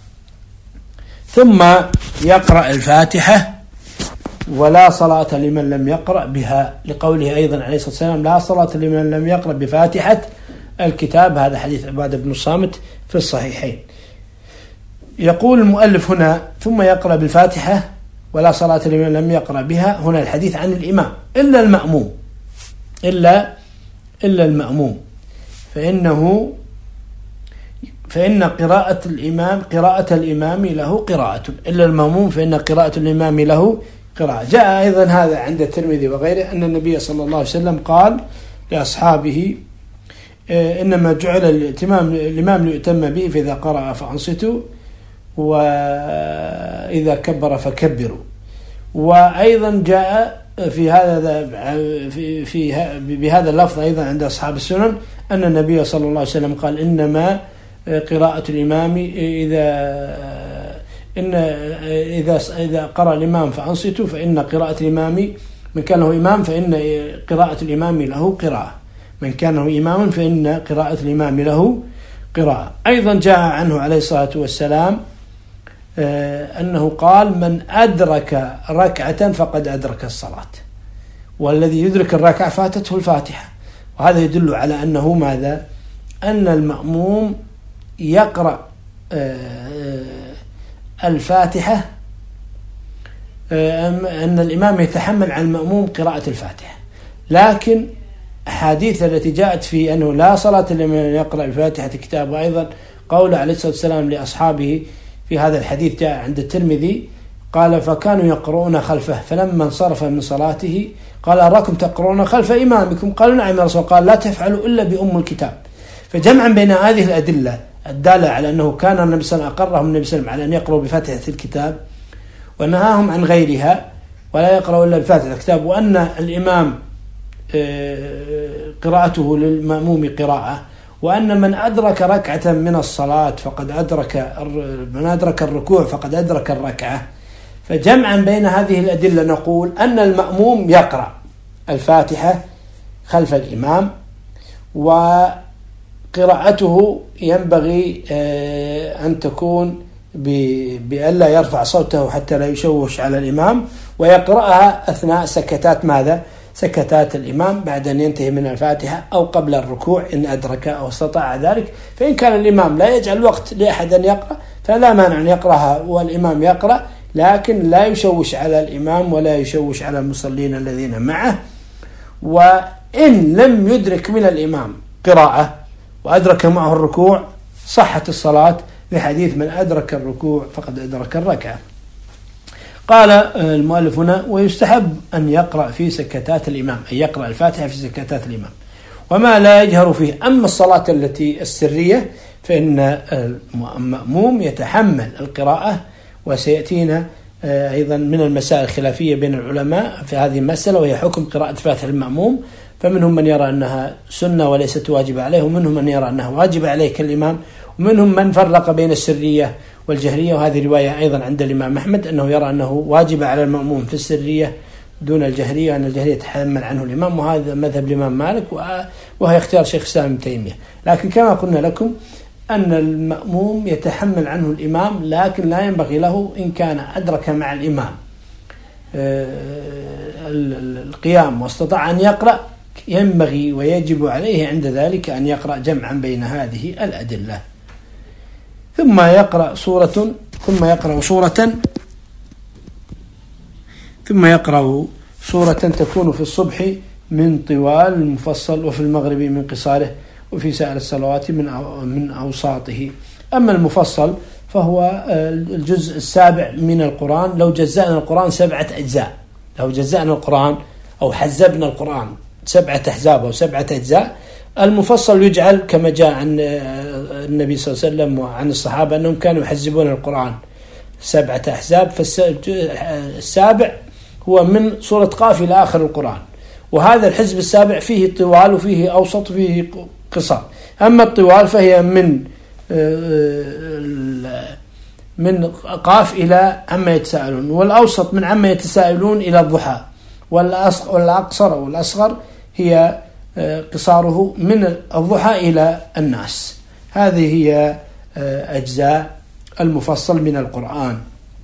ثم يقرأ الفاتحة: ولا صلاة لمن لم يقرأ بها، لقوله أيضا عليه الصلاة والسلام: لا صلاة لمن لم يقرأ بفاتحة الكتاب. هذا حديث عبادة بن الصامت في الصحيحين. يقول المؤلف هنا: ثم يقرأ بالفاتحة ولا صلاة لمن لم يقرأ بها. هنا الحديث عن الإمام، إلا المأموم، إلا إلا المأموم، فإنه فإن قراءة الإمام قراءة الإمام له قراءة، إلا المأموم فإن قراءة الإمام له قراءة. جاء أيضا هذا عند الترمذي وغيره أن النبي صلى الله عليه وسلم قال لأصحابه: إنما جعل الإمام الإمام ليؤتم به، فإذا قرأ فأنصتوا، وإذا كبر فكبروا. وأيضا جاء في هذا في في بهذا اللفظ أيضا عند أصحاب السنن أن النبي صلى الله عليه وسلم قال: إنما قراءة الإمام إذا إن إذا إذا قرأ الإمام فأنصتوا، فإن قراءة الإمام من كان له إمام فإن قراءة الإمام له قراءة، من كان له إمام فإن قراءة الإمام له قراءة. أيضا جاء عنه عليه الصلاة والسلام أنه قال: من أدرك ركعة فقد أدرك الصلاة، والذي يدرك الركعة فاتته الفاتحة. وهذا يدل على أنه ماذا؟ أن المأموم يقرأ الفاتحة، أن الإمام يتحمل عن المأموم قراءة الفاتحة. لكن أحاديث التي جاءت في أنه لا صلاة لمن يقرأ الفاتحة الكتاب، وأيضا قول عليه الصلاة والسلام لأصحابه في هذا الحديث جاء عند الترمذي قال فكانوا يقرؤون خلفه، فلما انصرف من صلاته قال أراكم تقرؤون خلف إمامكم؟ قالوا نعم يا رسول الله. قال لا تفعلوا إلا بأم الكتاب. فجمعا بين هذه الأدلة الدالة على أنه كان النبي صلى الله عليه وسلم أقرهم النبي صلى الله عليه وسلم على أن يقرأوا بفاتحة الكتاب ونهاهم عن غيرها ولا يقرأوا إلا بفاتحة الكتاب، وأن الإمام قراءته للمأموم قراءة، وأن من أدرك ركعة من الصلاة فقد أدرك من أدرك الركوع فقد أدرك الركعة. فجمعا بين هذه الأدلة نقول أن المأموم يقرأ الفاتحة خلف الإمام، وقراءته ينبغي أن تكون بألا يرفع صوته حتى لا يشوش على الإمام، ويقرأها أثناء سكتات ماذا؟ سكتات الإمام بعد أن ينتهي من الفاتحة أو قبل الركوع إن أدرك أو استطاع ذلك. فإن كان الإمام لا يجعل وقت لأحد أن يقرأ فلا مانع أن يقرأها والإمام يقرأ، لكن لا يشوش على الإمام ولا يشوش على المصلين الذين معه. وإن لم يدرك من الإمام قراءة وأدرك معه الركوع صحت الصلاة، لحديث من أدرك الركوع فقد أدرك الركعة. قال المؤلف هنا ويستحب أن يقرأ في سكتات الإمام، أن يقرأ الفاتحة في سكتات الإمام وما لا يجهر فيه. أما الصلاة التي السرية فإن المأموم يتحمل القراءة، وسيأتينا أيضا من المسائل الخلافية بين العلماء في هذه المسألة وهي حكم قراءة فاتحة المأموم. فمنهم من يرى أنها سنة وليست واجبة عليه، ومنهم من يرى أنها واجبة عليه كالإمام، ومنهم من فرق بين السرية والجهرية. وهذه رواية أيضا عند الإمام أحمد أنه يرى أنه واجب على المأموم في السرية دون الجهرية، أن الجهرية يتحمل عنه الإمام، وهذا مذهب الإمام مالك وهي اختيار شيخ الإسلام ابن تيمية. لكن كما قلنا لكم أن المأموم يتحمل عنه الإمام، لكن لا ينبغي له إن كان أدرك مع الإمام القيام واستطاع أن يقرأ ينبغي ويجب عليه عند ذلك أن يقرأ جمعا بين هذه الأدلة. ثم يقرأ سورة ثم يقرأ سورة ثم يقرأ سورة تكون في الصبح من طوال المفصل، وفي المغرب من قصاره، وفي سائر الصلوات من من أوساطه. أما المفصل فهو الجزء السابع من القرآن. لو جزأنا القرآن سبعة أجزاء، لو جزأنا القرآن أو حزبنا القرآن سبعة أحزاب أو سبعة أجزاء، المفصل يجعل كما جاء عن النبي صلى الله عليه وسلم وعن الصحابة أنهم كانوا يحزبون القرآن سبعة أحزاب، فالسابع هو من سورة قاف إلى آخر القرآن، وهذا الحزب السابع فيه طوال وفيه أوسط وفيه قصار. أما الطوال فهي من من قاف إلى عما يتساءلون، والأوسط من عما يتساءلون إلى الضحى، والأقصر أو الأصغر هي قصاره من الضحى إلى الناس. هذه هي أجزاء المفصل من القرآن.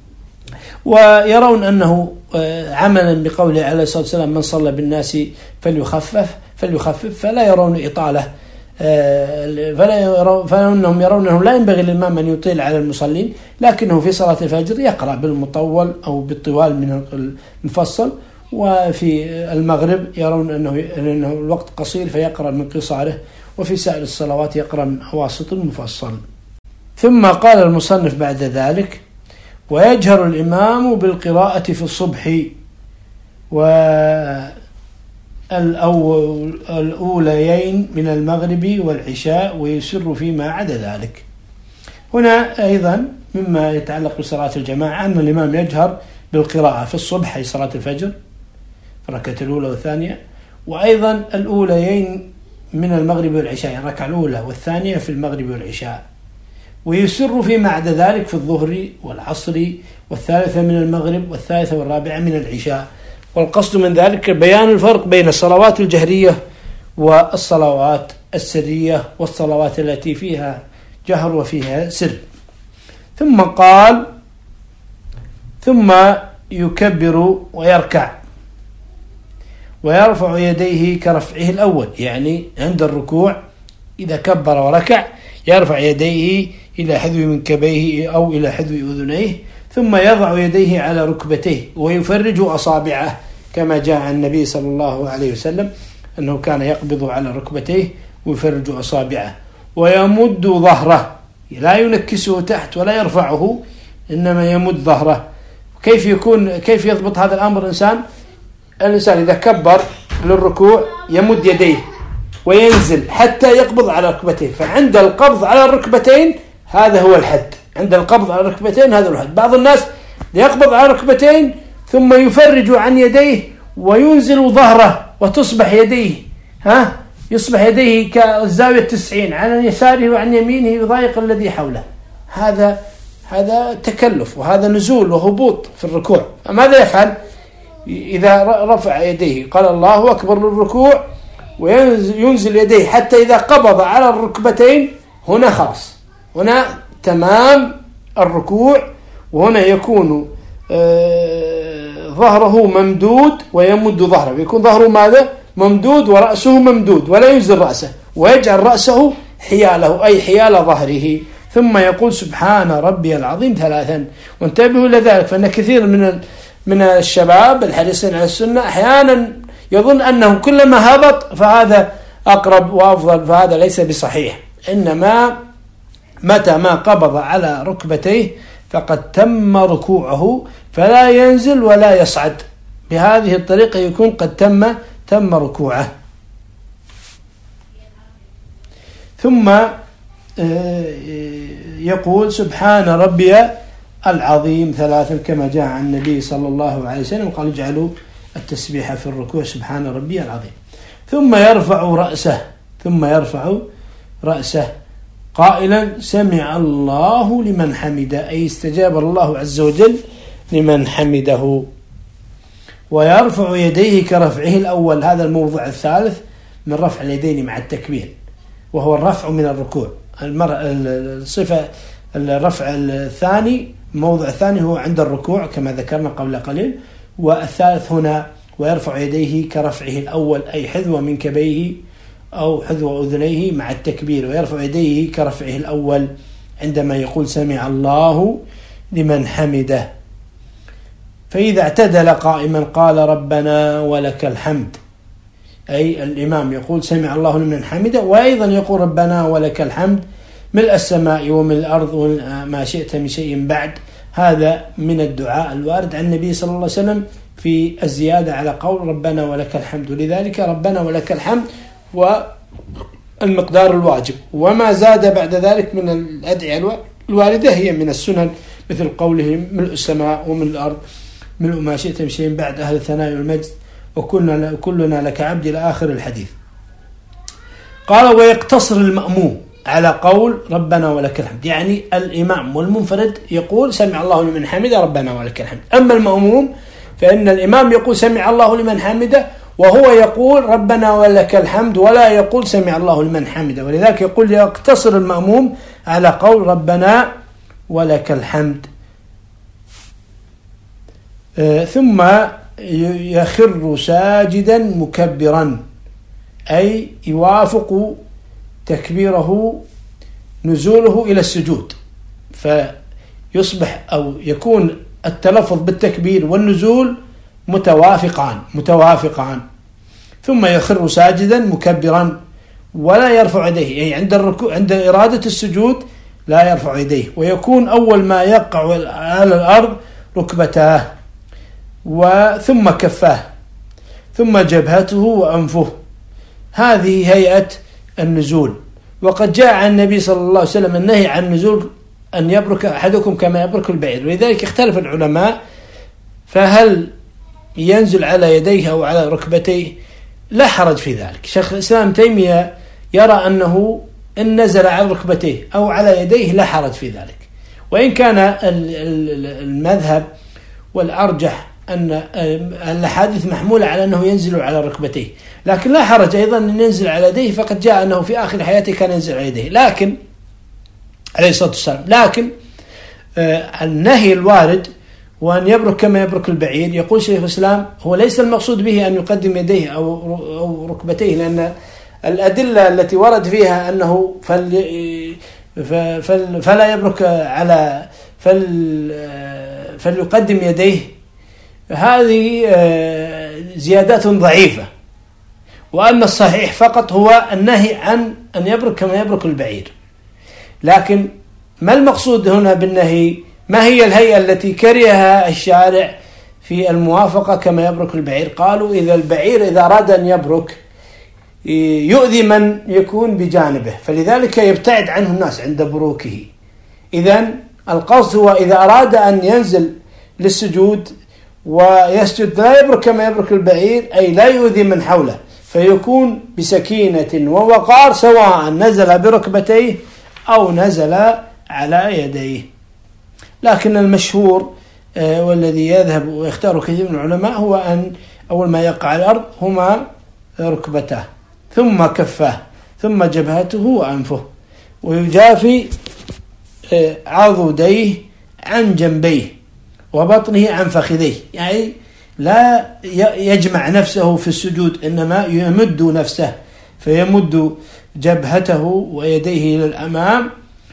ويرون أنه عملا بقوله عليه الصلاة والسلام من صلى بالناس فليخفف فليخفف فلا يرون إطالة، فلا يرون فإنهم يرون أنه لا ينبغي للإمام أن يطيل على المصلين، لكنه في صلاة الفجر يقرأ بالمطول أو بالطوال من المفصل، وفي المغرب يرون أنه, أنه الوقت قصير فيقرأ من قصاره، وفي سائر الصلوات يقرأ من أواسط المفصل. ثم قال المصنف بعد ذلك ويجهر الإمام بالقراءة في الصبح والأوليين من المغرب والعشاء ويسر فيما عدا ذلك. هنا أيضا مما يتعلق بصلاة الجماعة أن الإمام يجهر بالقراءة في الصبح أي صلاة الفجر الركعة الأولى والثانية، وأيضا الأوليين من المغرب والعشاء الركعة الأولى والثانية في المغرب والعشاء، ويسر فيما عدا ذلك في الظهر والعصر والثالثة من المغرب والثالثة والرابعة من العشاء. والقصد من ذلك بيان الفرق بين الصلوات الجهرية والصلوات السرية والصلوات التي فيها جهر وفيها سر. ثم قال ثم يكبر ويركع ويرفع يديه كرفعه الأول، يعني عند الركوع إذا كبر وركع يرفع يديه إلى حذو منكبيه أو إلى حذو أذنيه، ثم يضع يديه على ركبتيه ويفرج أصابعه كما جاء عن النبي صلى الله عليه وسلم أنه كان يقبض على ركبتيه ويفرج أصابعه، ويمد ظهره لا ينكسه تحت ولا يرفعه، إنما يمد ظهره كيف يكون كيف يضبط هذا الأمر الإنسان؟ الإنسان إذا كبر للركوع يمد يديه وينزل حتى يقبض على ركبتيه، فعند القبض على الركبتين هذا هو الحد، عند القبض على الركبتين هذا هو الحد. بعض الناس يقبض على الركبتين ثم يفرج عن يديه وينزل ظهره وتصبح يديه ها يصبح يديه كالزاوية التسعين عن يساره وعن يمينه يضايق الذي حوله. هذا هذا تكلف وهذا نزول وهبوط في الركوع. ماذا يفعل؟ إذا رفع يديه قال الله أكبر للركوع وينزل يديه حتى إذا قبض على الركبتين، هنا خلاص، هنا تمام الركوع، وهنا يكون آه ظهره ممدود ويمد ظهره، يكون ظهره ماذا؟ ممدود ورأسه ممدود ولا ينزل رأسه، ويجعل رأسه حياله أي حيال ظهره، ثم يقول سبحان ربي العظيم ثلاثا. وانتبهوا إلى ذلك، فإن كثير من من الشباب الحريصين على السنة أحيانا يظن أنه كلما هبط فهذا أقرب وأفضل، فهذا ليس بصحيح. إنما متى ما قبض على ركبتيه فقد تم ركوعه، فلا ينزل ولا يصعد، بهذه الطريقة يكون قد تم تم ركوعه. ثم يقول سبحان ربي العظيم ثلاثا كما جاء عن النبي صلى الله عليه وسلم قال اجعلوا التسبيح في الركوع سبحان ربي العظيم. ثم يرفع رأسه ثم يرفع رأسه قائلا سمع الله لمن حمده، أي استجاب الله عز وجل لمن حمده. ويرفع يديه كرفعه الأول، هذا الموضع الثالث من رفع اليدين مع التكبير، وهو الرفع من الركوع. الصفة الرفع الثاني الموضع الثاني هو عند الركوع كما ذكرنا قبل قليل، والثالث هنا ويرفع يديه كرفعه الأول أي حذو منكبيه أو حذو أذنيه مع التكبير، ويرفع يديه كرفعه الأول عندما يقول سمع الله لمن حمده. فإذا اعتدل قائما قال ربنا ولك الحمد، أي الإمام يقول سمع الله لمن حمده، وأيضا يقول ربنا ولك الحمد ملء السماء وملء الأرض وما شئت من شيء بعد. هذا من الدعاء الوارد عن النبي صلى الله عليه وسلم في الزيادة على قول ربنا ولك الحمد، لذلك ربنا ولك الحمد والمقدار الواجب، وما زاد بعد ذلك من الأدعية الواردة هي من السنن، مثل قوله ملء السماء وملء الأرض ملء ما شئت من شيء بعد أهل الثناء والمجد وكلنا كلنا لك عبد إلى آخر الحديث. قال ويقتصر المأموم على قول ربنا ولك الحمد، يعني الإمام والمنفرد يقول سمع الله لمن حمده ربنا ولك الحمد، أما المأموم فإن الإمام يقول سمع الله لمن حمده وهو يقول ربنا ولك الحمد ولا يقول سمع الله لمن حمده، ولذلك يقول يقتصر المأموم على قول ربنا ولك الحمد. آه ثم يخر ساجدا مكبرا، أي يوافق تكبيره نزوله إلى السجود، فيصبح أو يكون التلفظ بالتكبير والنزول متوافقان متوافقان ثم يخر ساجدا مكبرا ولا يرفع يديه، يعني عند الركوع عند إرادة السجود لا يرفع يديه، ويكون أول ما يقع على الأرض ركبتاه وثم كفاه ثم جبهته وأنفه. هذه هيئة النزول. وقد جاء عن النبي صلى الله عليه وسلم النهي عن النزول أن يبرك أحدكم كما يبرك البعير، ولذلك اختلف العلماء فهل ينزل على يديه أو على ركبتيه؟ لا حرج في ذلك. شيخ الإسلام تيمية يرى أنه إن نزل على ركبتيه أو على يديه لا حرج في ذلك، وإن كان المذهب والأرجح أن الأحاديث محمولة على أنه ينزل على ركبتيه، لكن لا حرج أيضا أن ينزل على يديه، فقد جاء أنه في آخر حياته كان ينزل على يديه لكن عليه الصلاة والسلام، لكن النهي الوارد وأن يبرك كما يبرك البعير، يقول شيخ الإسلام هو ليس المقصود به أن يقدم يديه أو ركبتيه، لأن الأدلة التي ورد فيها أنه فل فلا يبرك على فل فليقدم يديه، هذه زيادات ضعيفة، وأن الصحيح فقط هو النهي عن أن يبرك كما يبرك البعير. لكن ما المقصود هنا بالنهي؟ ما هي الهيئة التي كرهها الشارع في الموافقة كما يبرك البعير؟ قالوا إذا البعير إذا أراد أن يبرك يؤذي من يكون بجانبه، فلذلك يبتعد عنه الناس عند بروكه. إذن القصد هو إذا أراد أن ينزل للسجود ويسجد لا يبرك كما يبرك البعير، أي لا يؤذي من حوله، فيكون بسكينة ووقار سواء نزل بركبتيه أو نزل على يديه. لكن المشهور والذي يذهب ويختار كثير من العلماء هو أن أول ما يقع على الأرض هما ركبته ثم كفاه ثم جبهته وأنفه، ويجافي عضديه عن جنبيه وبطنه عن فخذيه، يعني لا يجمع نفسه في السجود إنما يمد نفسه، فيمد جبهته ويديه إلى الأمام،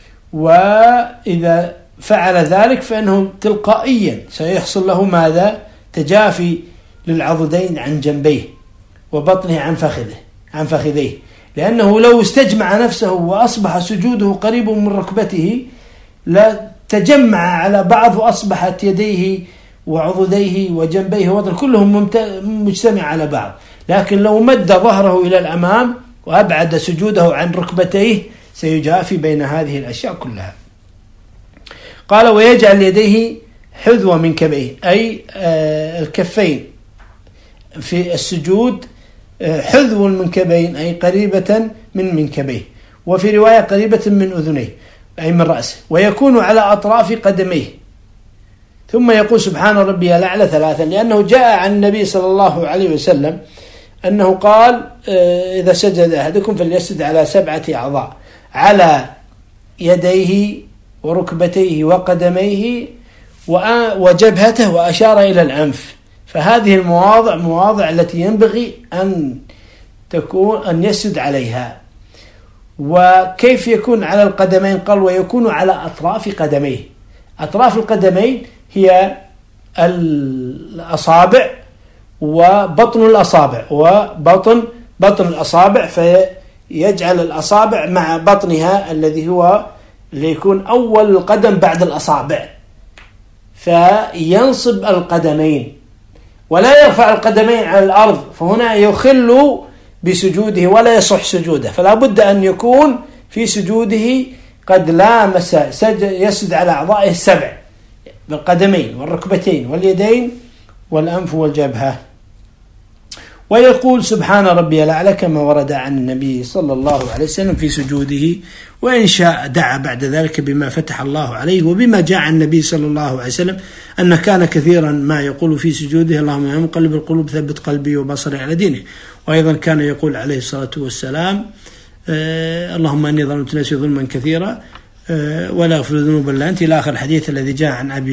وإذا فعل ذلك فإنه تلقائيا سيحصل له ماذا؟ تجافي للعضدين عن جنبيه وبطنه عن فخذه عن فخذيه، لأنه لو استجمع نفسه وأصبح سجوده قريب من ركبته لا تجمع على بعض وأصبحت يديه وعضديه وجنبيه وبطنه كلهم مجتمع على بعض. لكن لو مد ظهره إلى الأمام وأبعد سجوده عن ركبتيه سيجافي بين هذه الأشياء كلها. قال ويجعل يديه حذو منكبيه، أي الكفين في السجود حذو المنكبين، أي قريبة من منكبيه، وفي رواية قريبة من أذنيه أي من رأسه، ويكون على أطراف قدميه، ثم يقول سبحان ربي الأعلى ثلاثا، لأنه جاء عن النبي صلى الله عليه وسلم أنه قال إذا سجد أحدكم فليسجد على سبعة أعضاء، على يديه وركبتيه وقدميه وجبهته، وأشار إلى الأنف. فهذه المواضع مواضع التي ينبغي أن تكون أن يسجد عليها. وكيف يكون على القدمين؟ قال ويكون على أطراف قدميه. أطراف القدمين هي الأصابع وبطن الأصابع وبطن بطن الأصابع، فيجعل الأصابع مع بطنها الذي هو اللي يكون أول القدم بعد الأصابع، فينصب القدمين ولا يرفع القدمين على الأرض، فهنا يخل بسجوده ولا يصح سجوده. فلا بد أن يكون في سجوده قد لامس يسجد على أعضائه السبع بالقدمين والركبتين واليدين والأنف والجبهة. ويقول سبحان ربي الأعلى كما ورد عن النبي صلى الله عليه وسلم في سجوده، وإن شاء دعا بعد ذلك بما فتح الله عليه وبما جاء عن النبي صلى الله عليه وسلم أن كان كثيرا ما يقول في سجوده اللهم يا مقلب القلوب ثبت قلبي وبصري على دينه. وأيضا كان يقول عليه الصلاة والسلام آه اللهم أني ظلمت نفسي ظلما كثيرا آه ولا أغفر ذنوبا إلا أنت، إلى آخر الحديث الذي جاء عن أبي.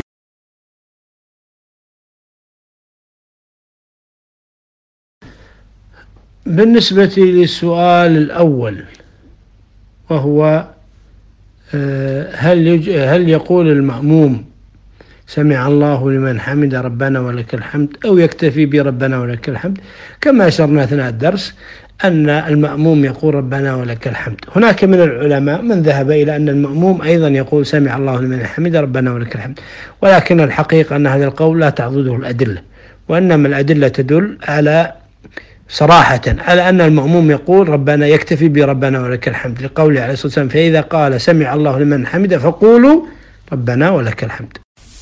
بالنسبة للسؤال الأول وهو هل هل يقول المأموم سمع الله لمن حمد ربنا ولك الحمد أو يكتفي بربنا ولك الحمد؟ كما أشرنا أثناء الدرس أن المأموم يقول ربنا ولك الحمد. هناك من العلماء من ذهب إلى أن المأموم أيضا يقول سمع الله لمن حمد ربنا ولك الحمد، ولكن الحقيقة أن هذا القول لا تعضده الأدلة، وإنما الأدلة تدل على صراحة على أن المأموم يقول ربنا يكتفي بربنا ولك الحمد، لقوله عليه الصلاة والسلام فإذا قال سمع الله لمن حمد فقولوا ربنا ولك الحمد.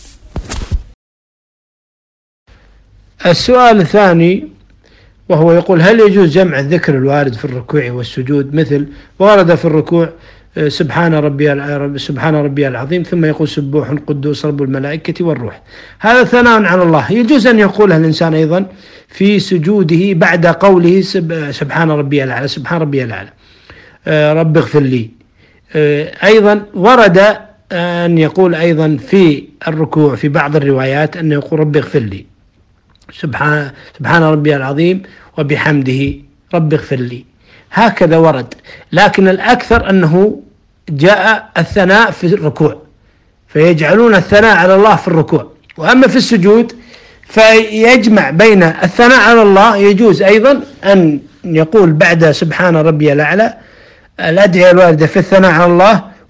السؤال الثاني وهو يقول هل يجوز جمع الذكر الوارد في الركوع والسجود، مثل ورد في الركوع سبحان ربي سبحان ربي العظيم ثم يقول سبوح قدوس رب الملائكة والروح، هذا ثناء على الله، يجوز أن يقولها الإنسان أيضا في سجوده بعد قوله سبحان ربي الأعلى سبحان ربي الأعلى رب اغفر لي. أيضا ورد أن يقول أيضا في الركوع في بعض الروايات أن يقول رب اغفر لي سبحان سبحان ربي العظيم وبحمده رب اغفر لي، هكذا ورد. لكن الأكثر أنه جاء الثناء في الركوع، فيجعلون الثناء على الله في الركوع، وأما في السجود فيجمع بين الثناء على الله. يجوز أيضا أن يقول بعد سبحان ربي الأعلى الأدعية الواردة في الثناء على الله،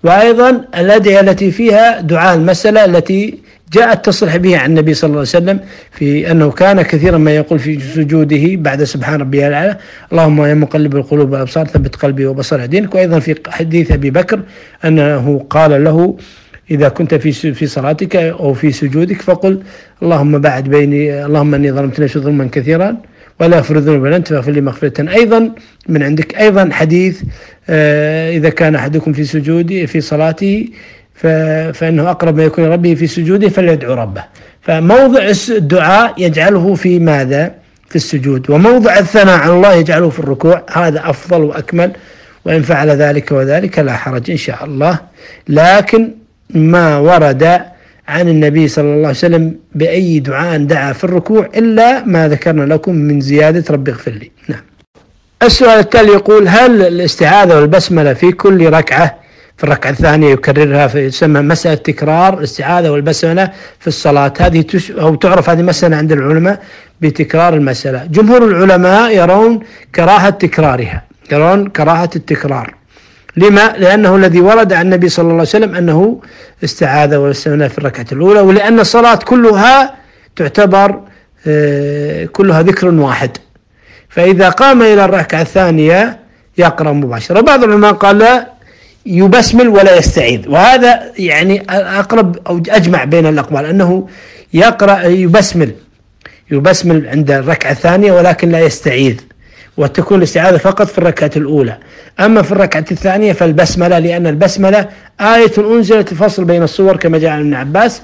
وأيضا الأدعية التي فيها دعاء المسألة التي جاء التصريح به عن النبي صلى الله عليه وسلم في أنه كان كثيرا ما يقول في سجوده بعد سبحان ربي الأعلى اللهم يا مقلب القلوب والأبصار ثبت قلبي وبصر دينك. وأيضا في حديث أبي بكر أنه قال له إذا كنت في في صلاتك أو في سجودك فقل اللهم بعد بيني اللهم إني ظلمت نفسي ظلما كثيرا ولا أغفر الذنوب إلا أنت فاغفر لي مغفرة. أيضا من عندك أيضا حديث إذا كان أحدكم في سجوده في صلاته فإنه أقرب ما يكون ربه في سجوده فليدعو ربه. فموضع الدعاء يجعله في ماذا؟ في السجود، وموضع الثناء على الله يجعله في الركوع، هذا أفضل وأكمل. وإن فعل ذلك وذلك لا حرج إن شاء الله. لكن ما ورد عن النبي صلى الله عليه وسلم بأي دعاء دعا في الركوع إلا ما ذكرنا لكم من زيادة رب اغفر لي. نعم. السؤال التالي يقول هل الاستعاذة والبسملة في كل ركعة في الركعة الثانية يكررها فيسمى مسألة تكرار الاستعاذة والبسملة في الصلاة؟ هذه تش... أو تعرف هذه مسألة عند العلماء بتكرار المسألة. جمهور العلماء يرون كراهة تكرارها، يرون كراهة التكرار. لما؟ لأنه الذي ورد عن النبي صلى الله عليه وسلم أنه استعاذ والبسملة في الركعة الأولى، ولأن الصلاة كلها تعتبر كلها ذكر واحد، فإذا قام إلى الركعة الثانية يقرأ مباشرة. بعض العلماء قال لا يبسمل ولا يستعيذ، وهذا يعني أقرب أو أجمع بين الأقوال أنه يقرأ يبسمل يبسمل عند الركعة الثانية ولكن لا يستعيذ، وتكون الاستعاذة فقط في الركعة الأولى. أما في الركعة الثانية فالبسملة، لأن البسملة آية أنزلت الفصل بين الصور كما جاء عن ابن عباس،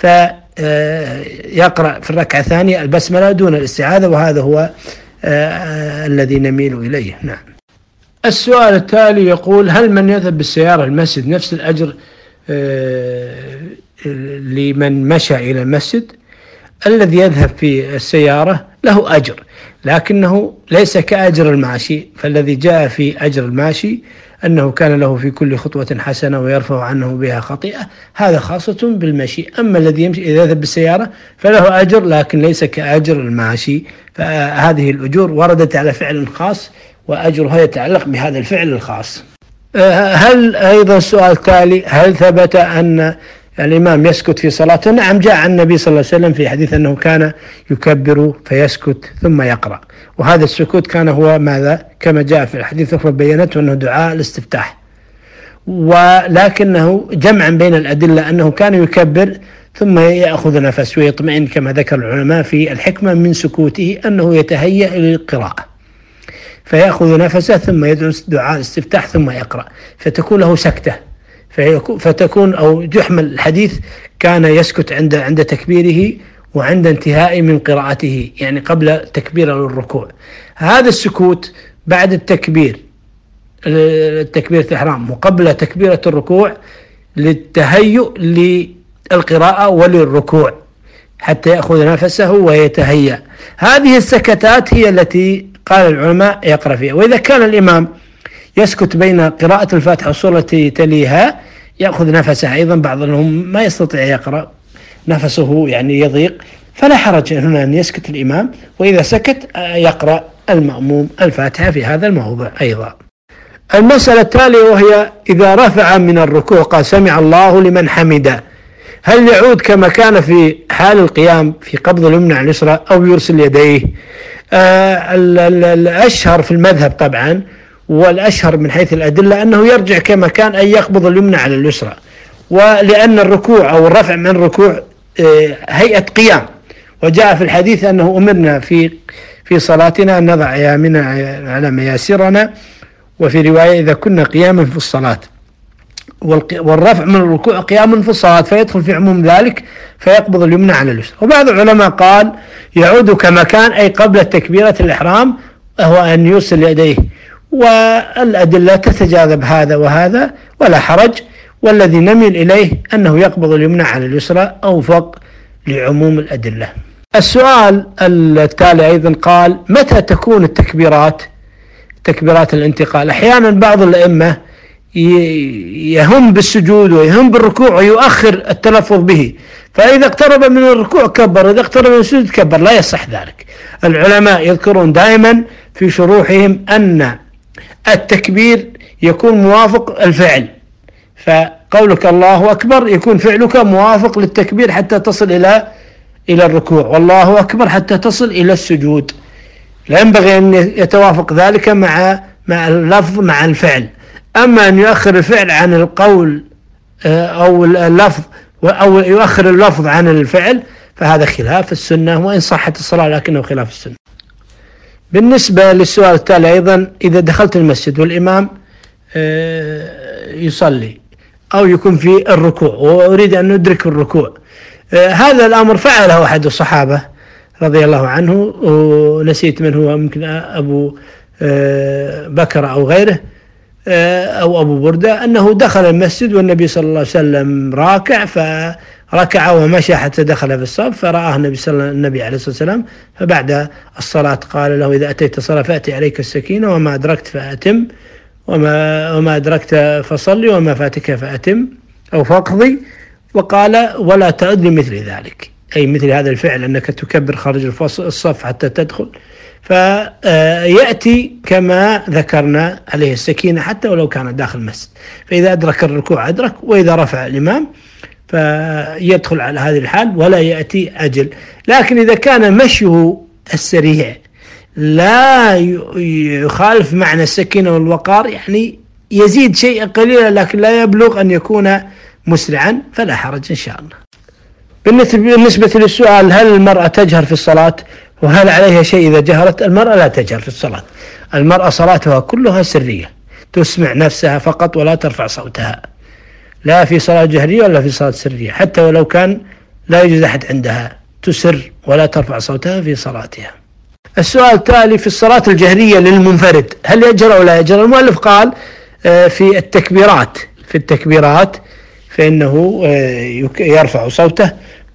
فيقرأ في الركعة الثانية البسملة دون الاستعاذة، وهذا هو الذي نميل إليه. نعم. السؤال التالي يقول هل من يذهب بالسيارة المسجد نفس الأجر لمن مشى إلى المسجد؟ الذي يذهب في السيارة له أجر لكنه ليس كأجر الماشي، فالذي جاء في أجر الماشي أنه كان له في كل خطوة حسنة ويرفع عنه بها خطيئة، هذا خاصة بالمشي. أما الذي يمشي إذا يذهب بالسيارة فله أجر لكن ليس كأجر الماشي، فهذه الأجور وردت على فعل خاص وأجرها يتعلق بهذا الفعل الخاص. هل أيضا السؤال التالي هل ثبت أن الإمام يسكت في صلاته؟ نعم، جاء عن النبي صلى الله عليه وسلم في حديث أنه كان يكبر فيسكت ثم يقرأ، وهذا السكوت كان هو ماذا؟ كما جاء في الحديث الأخرى بينته أنه دعاء الاستفتاح، ولكنه جمعا بين الأدلة أنه كان يكبر ثم يأخذ نفس ويطمئن كما ذكر العلماء في الحكمة من سكوته أنه يتهيأ للقراءة، فيأخذ نفسه ثم يدعو دعاء الاستفتاح ثم يقرأ، فتكون له سكتة، فتكون أو يحمل الحديث كان يسكت عند عند تكبيره وعند انتهاء من قراءته، يعني قبل تكبير للركوع. هذا السكوت بعد التكبير التكبيرة الإحرام وقبل تكبيرة الركوع للتهيؤ للقراءة وللركوع حتى يأخذ نفسه ويتهيأ. هذه السكتات هي التي قال العلماء يقرأ فيها. وإذا كان الإمام يسكت بين قراءة الفاتحة والسورة التي تليها يأخذ نفسه أيضا، بعضهم ما يستطيع يقرأ نفسه يعني يضيق، فلا حرج هنا أن يسكت الإمام، وإذا سكت يقرأ المأموم الفاتحة في هذا الموضع أيضا. المسألة التالية وهي إذا رفع من الركوع قال سمع الله لمن حمده، هل يعود كما كان في حال القيام في قبض اليمنى على اليسرى أو يرسل يديه؟ آه الأشهر في المذهب طبعا والأشهر من حيث الأدلة أنه يرجع كما كان أن يقبض اليمنى على اليسرى، ولأن الركوع أو الرفع من الركوع آه هيئة قيام، وجاء في الحديث أنه أمرنا في في صلاتنا أن نضع أيامنا على مياسرنا، وفي رواية إذا كنا قياما في الصلاة، والرفع من الركوع قيام في الصلاة فيدخل في عموم ذلك فيقبض اليمنى على اليسرى. وبعض العلماء قال يعود كما كان أي قبل تكبيرة الإحرام وهو أن يرسل يديه، والأدلة تتجاذب هذا وهذا ولا حرج، والذي نميل إليه أنه يقبض اليمنى على اليسرى أوفق لعموم الأدلة. السؤال التالي أيضا قال متى تكون التكبيرات تكبيرات الانتقال؟ أحيانا بعض الأئمة يهم بالسجود ويهم بالركوع ويؤخر التلفظ به، فإذا اقترب من الركوع كبر، إذا اقترب من السجود كبر، لا يصح ذلك. العلماء يذكرون دائما في شروحهم أن التكبير يكون موافق الفعل، فقولك الله أكبر يكون فعلك موافق للتكبير حتى تصل إلى إلى الركوع، والله أكبر حتى تصل إلى السجود. لا ينبغي أن يتوافق ذلك مع مع اللفظ مع الفعل. أما أن يؤخر الفعل عن القول أو اللفظ أو يؤخر اللفظ عن الفعل فهذا خلاف السنة، وإن صحت الصلاة لكنه خلاف السنة. بالنسبة للسؤال التالي أيضا، إذا دخلت المسجد والإمام يصلي أو يكون في الركوع وأريد أن ندرك الركوع، هذا الأمر فعله أحد الصحابة رضي الله عنه، ونسيت من هو، ممكن أبو بكر أو غيره أو أبو بردة، أنه دخل المسجد والنبي صلى الله عليه وسلم راكع، فركع ومشى حتى دخل في الصف، فرآه النبي صلى الله النبي عليه الصلاة والسلام، فبعد الصلاة قال له: إذا أتيت الصلاة فأتي عليك السكينة، وما أدركت فأتم، وما وما أدركت فصلي، وما فاتك فأتم أو فاقضي. وقال: ولا تعد لمثل ذلك، أي مثل هذا الفعل أنك تكبر خارج الصف حتى تدخل، فيأتي كما ذكرنا عليه السكينة حتى ولو كان داخل المسجد. فإذا أدرك الركوع أدرك، وإذا رفع الإمام فيدخل على هذه الحال ولا يأتي أجل. لكن إذا كان مشيه السريع لا يخالف معنى السكينة والوقار، يعني يزيد شيء قليلا لكن لا يبلغ أن يكون مسرعا، فلا حرج إن شاء الله. بالنسبة للسؤال هل المرأة تجهر في الصلاة وهل عليها شيء إذا جهرت؟ المرأة لا تجهر في الصلاة، المرأة صلاتها كلها سرية، تسمع نفسها فقط ولا ترفع صوتها، لا في صلاة جهرية ولا في صلاة سرية، حتى ولو كان لا يوجد أحد عندها تسر ولا ترفع صوتها في صلاتها. السؤال التالي، في الصلاة الجهرية للمنفرد هل يجهر أو لا يجهر؟ المؤلف قال في التكبيرات في التكبيرات فإنه يرفع صوته،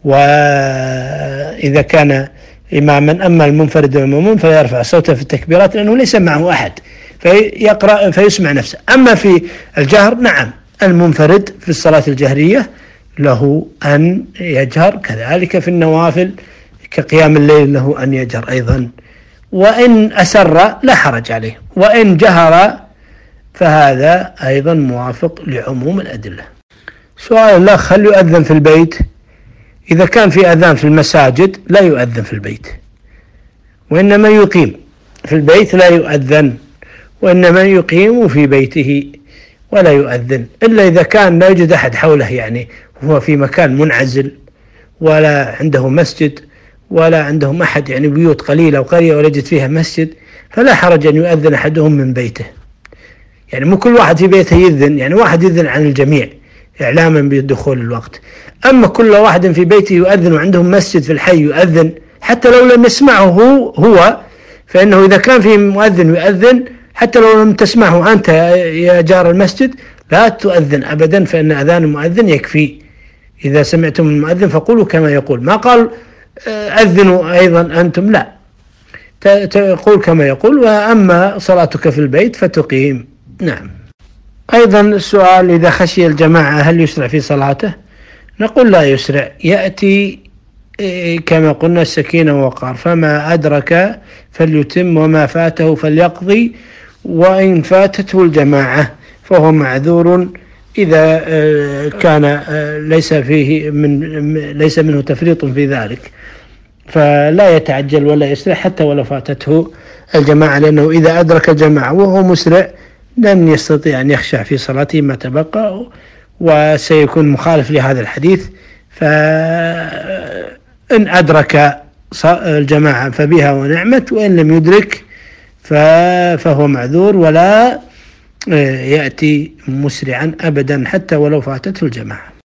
وإذا كان إماما. أما المنفرد والمأموم فلا يرفع صوته في التكبيرات لأنه ليس معه أحد فيقرأ فيسمع نفسه. أما في الجهر نعم، المنفرد في الصلاة الجهرية له أن يجهر، كذلك في النوافل كقيام الليل له أن يجهر أيضا، وإن أسر لا حرج عليه، وإن جهر فهذا أيضا موافق لعموم الأدلة. سؤال الأخ، هل يؤذن في البيت؟ إذا كان في أذان في المساجد لا يؤذن في البيت، وإنما يقيم في البيت لا يؤذن، وإنما يقيم في بيته ولا يؤذن، إلا إذا كان لا يوجد أحد حوله، يعني هو في مكان منعزل ولا عنده مسجد ولا عندهم أحد، يعني بيوت قليلة وقرية ولا يوجد فيها مسجد، فلا حرج أن يؤذن أحدهم من بيته. يعني مو كل واحد في بيته يؤذن، يعني واحد يؤذن عن الجميع إعلاما بدخول الوقت. أما كل واحد في بيته يؤذن وعندهم مسجد في الحي يؤذن، حتى لو لم يسمعه هو، فإنه إذا كان في مؤذن يؤذن حتى لو لم تسمعه أنت يا جار المسجد لا تؤذن أبدا، فإن أذان المؤذن يكفي. إذا سمعتم المؤذن فقولوا كما يقول، ما قال أذنوا أيضا أنتم، لا، تقول كما يقول. وأما صلاتك في البيت فتقيم. نعم. أيضا السؤال، إذا خشي الجماعة هل يسرع في صلاته؟ نقول لا يسرع، يأتي كما قلنا السكينة ووقار، فما أدرك فليتم وما فاته فليقضي، وإن فاتته الجماعة فهو معذور إذا كان ليس فيه من ليس منه تفريط في ذلك، فلا يتعجل ولا يسرع حتى ولو فاتته الجماعة، لأنه إذا أدرك الجماعة وهو مسرع لن يستطيع أن يخشع في صلاته ما تبقى، وسيكون مخالف لهذا الحديث. فإن أدرك الجماعة فبها ونعمت، وإن لم يدرك فهو معذور ولا يأتي مسرعا أبدا حتى ولو فاتته الجماعة.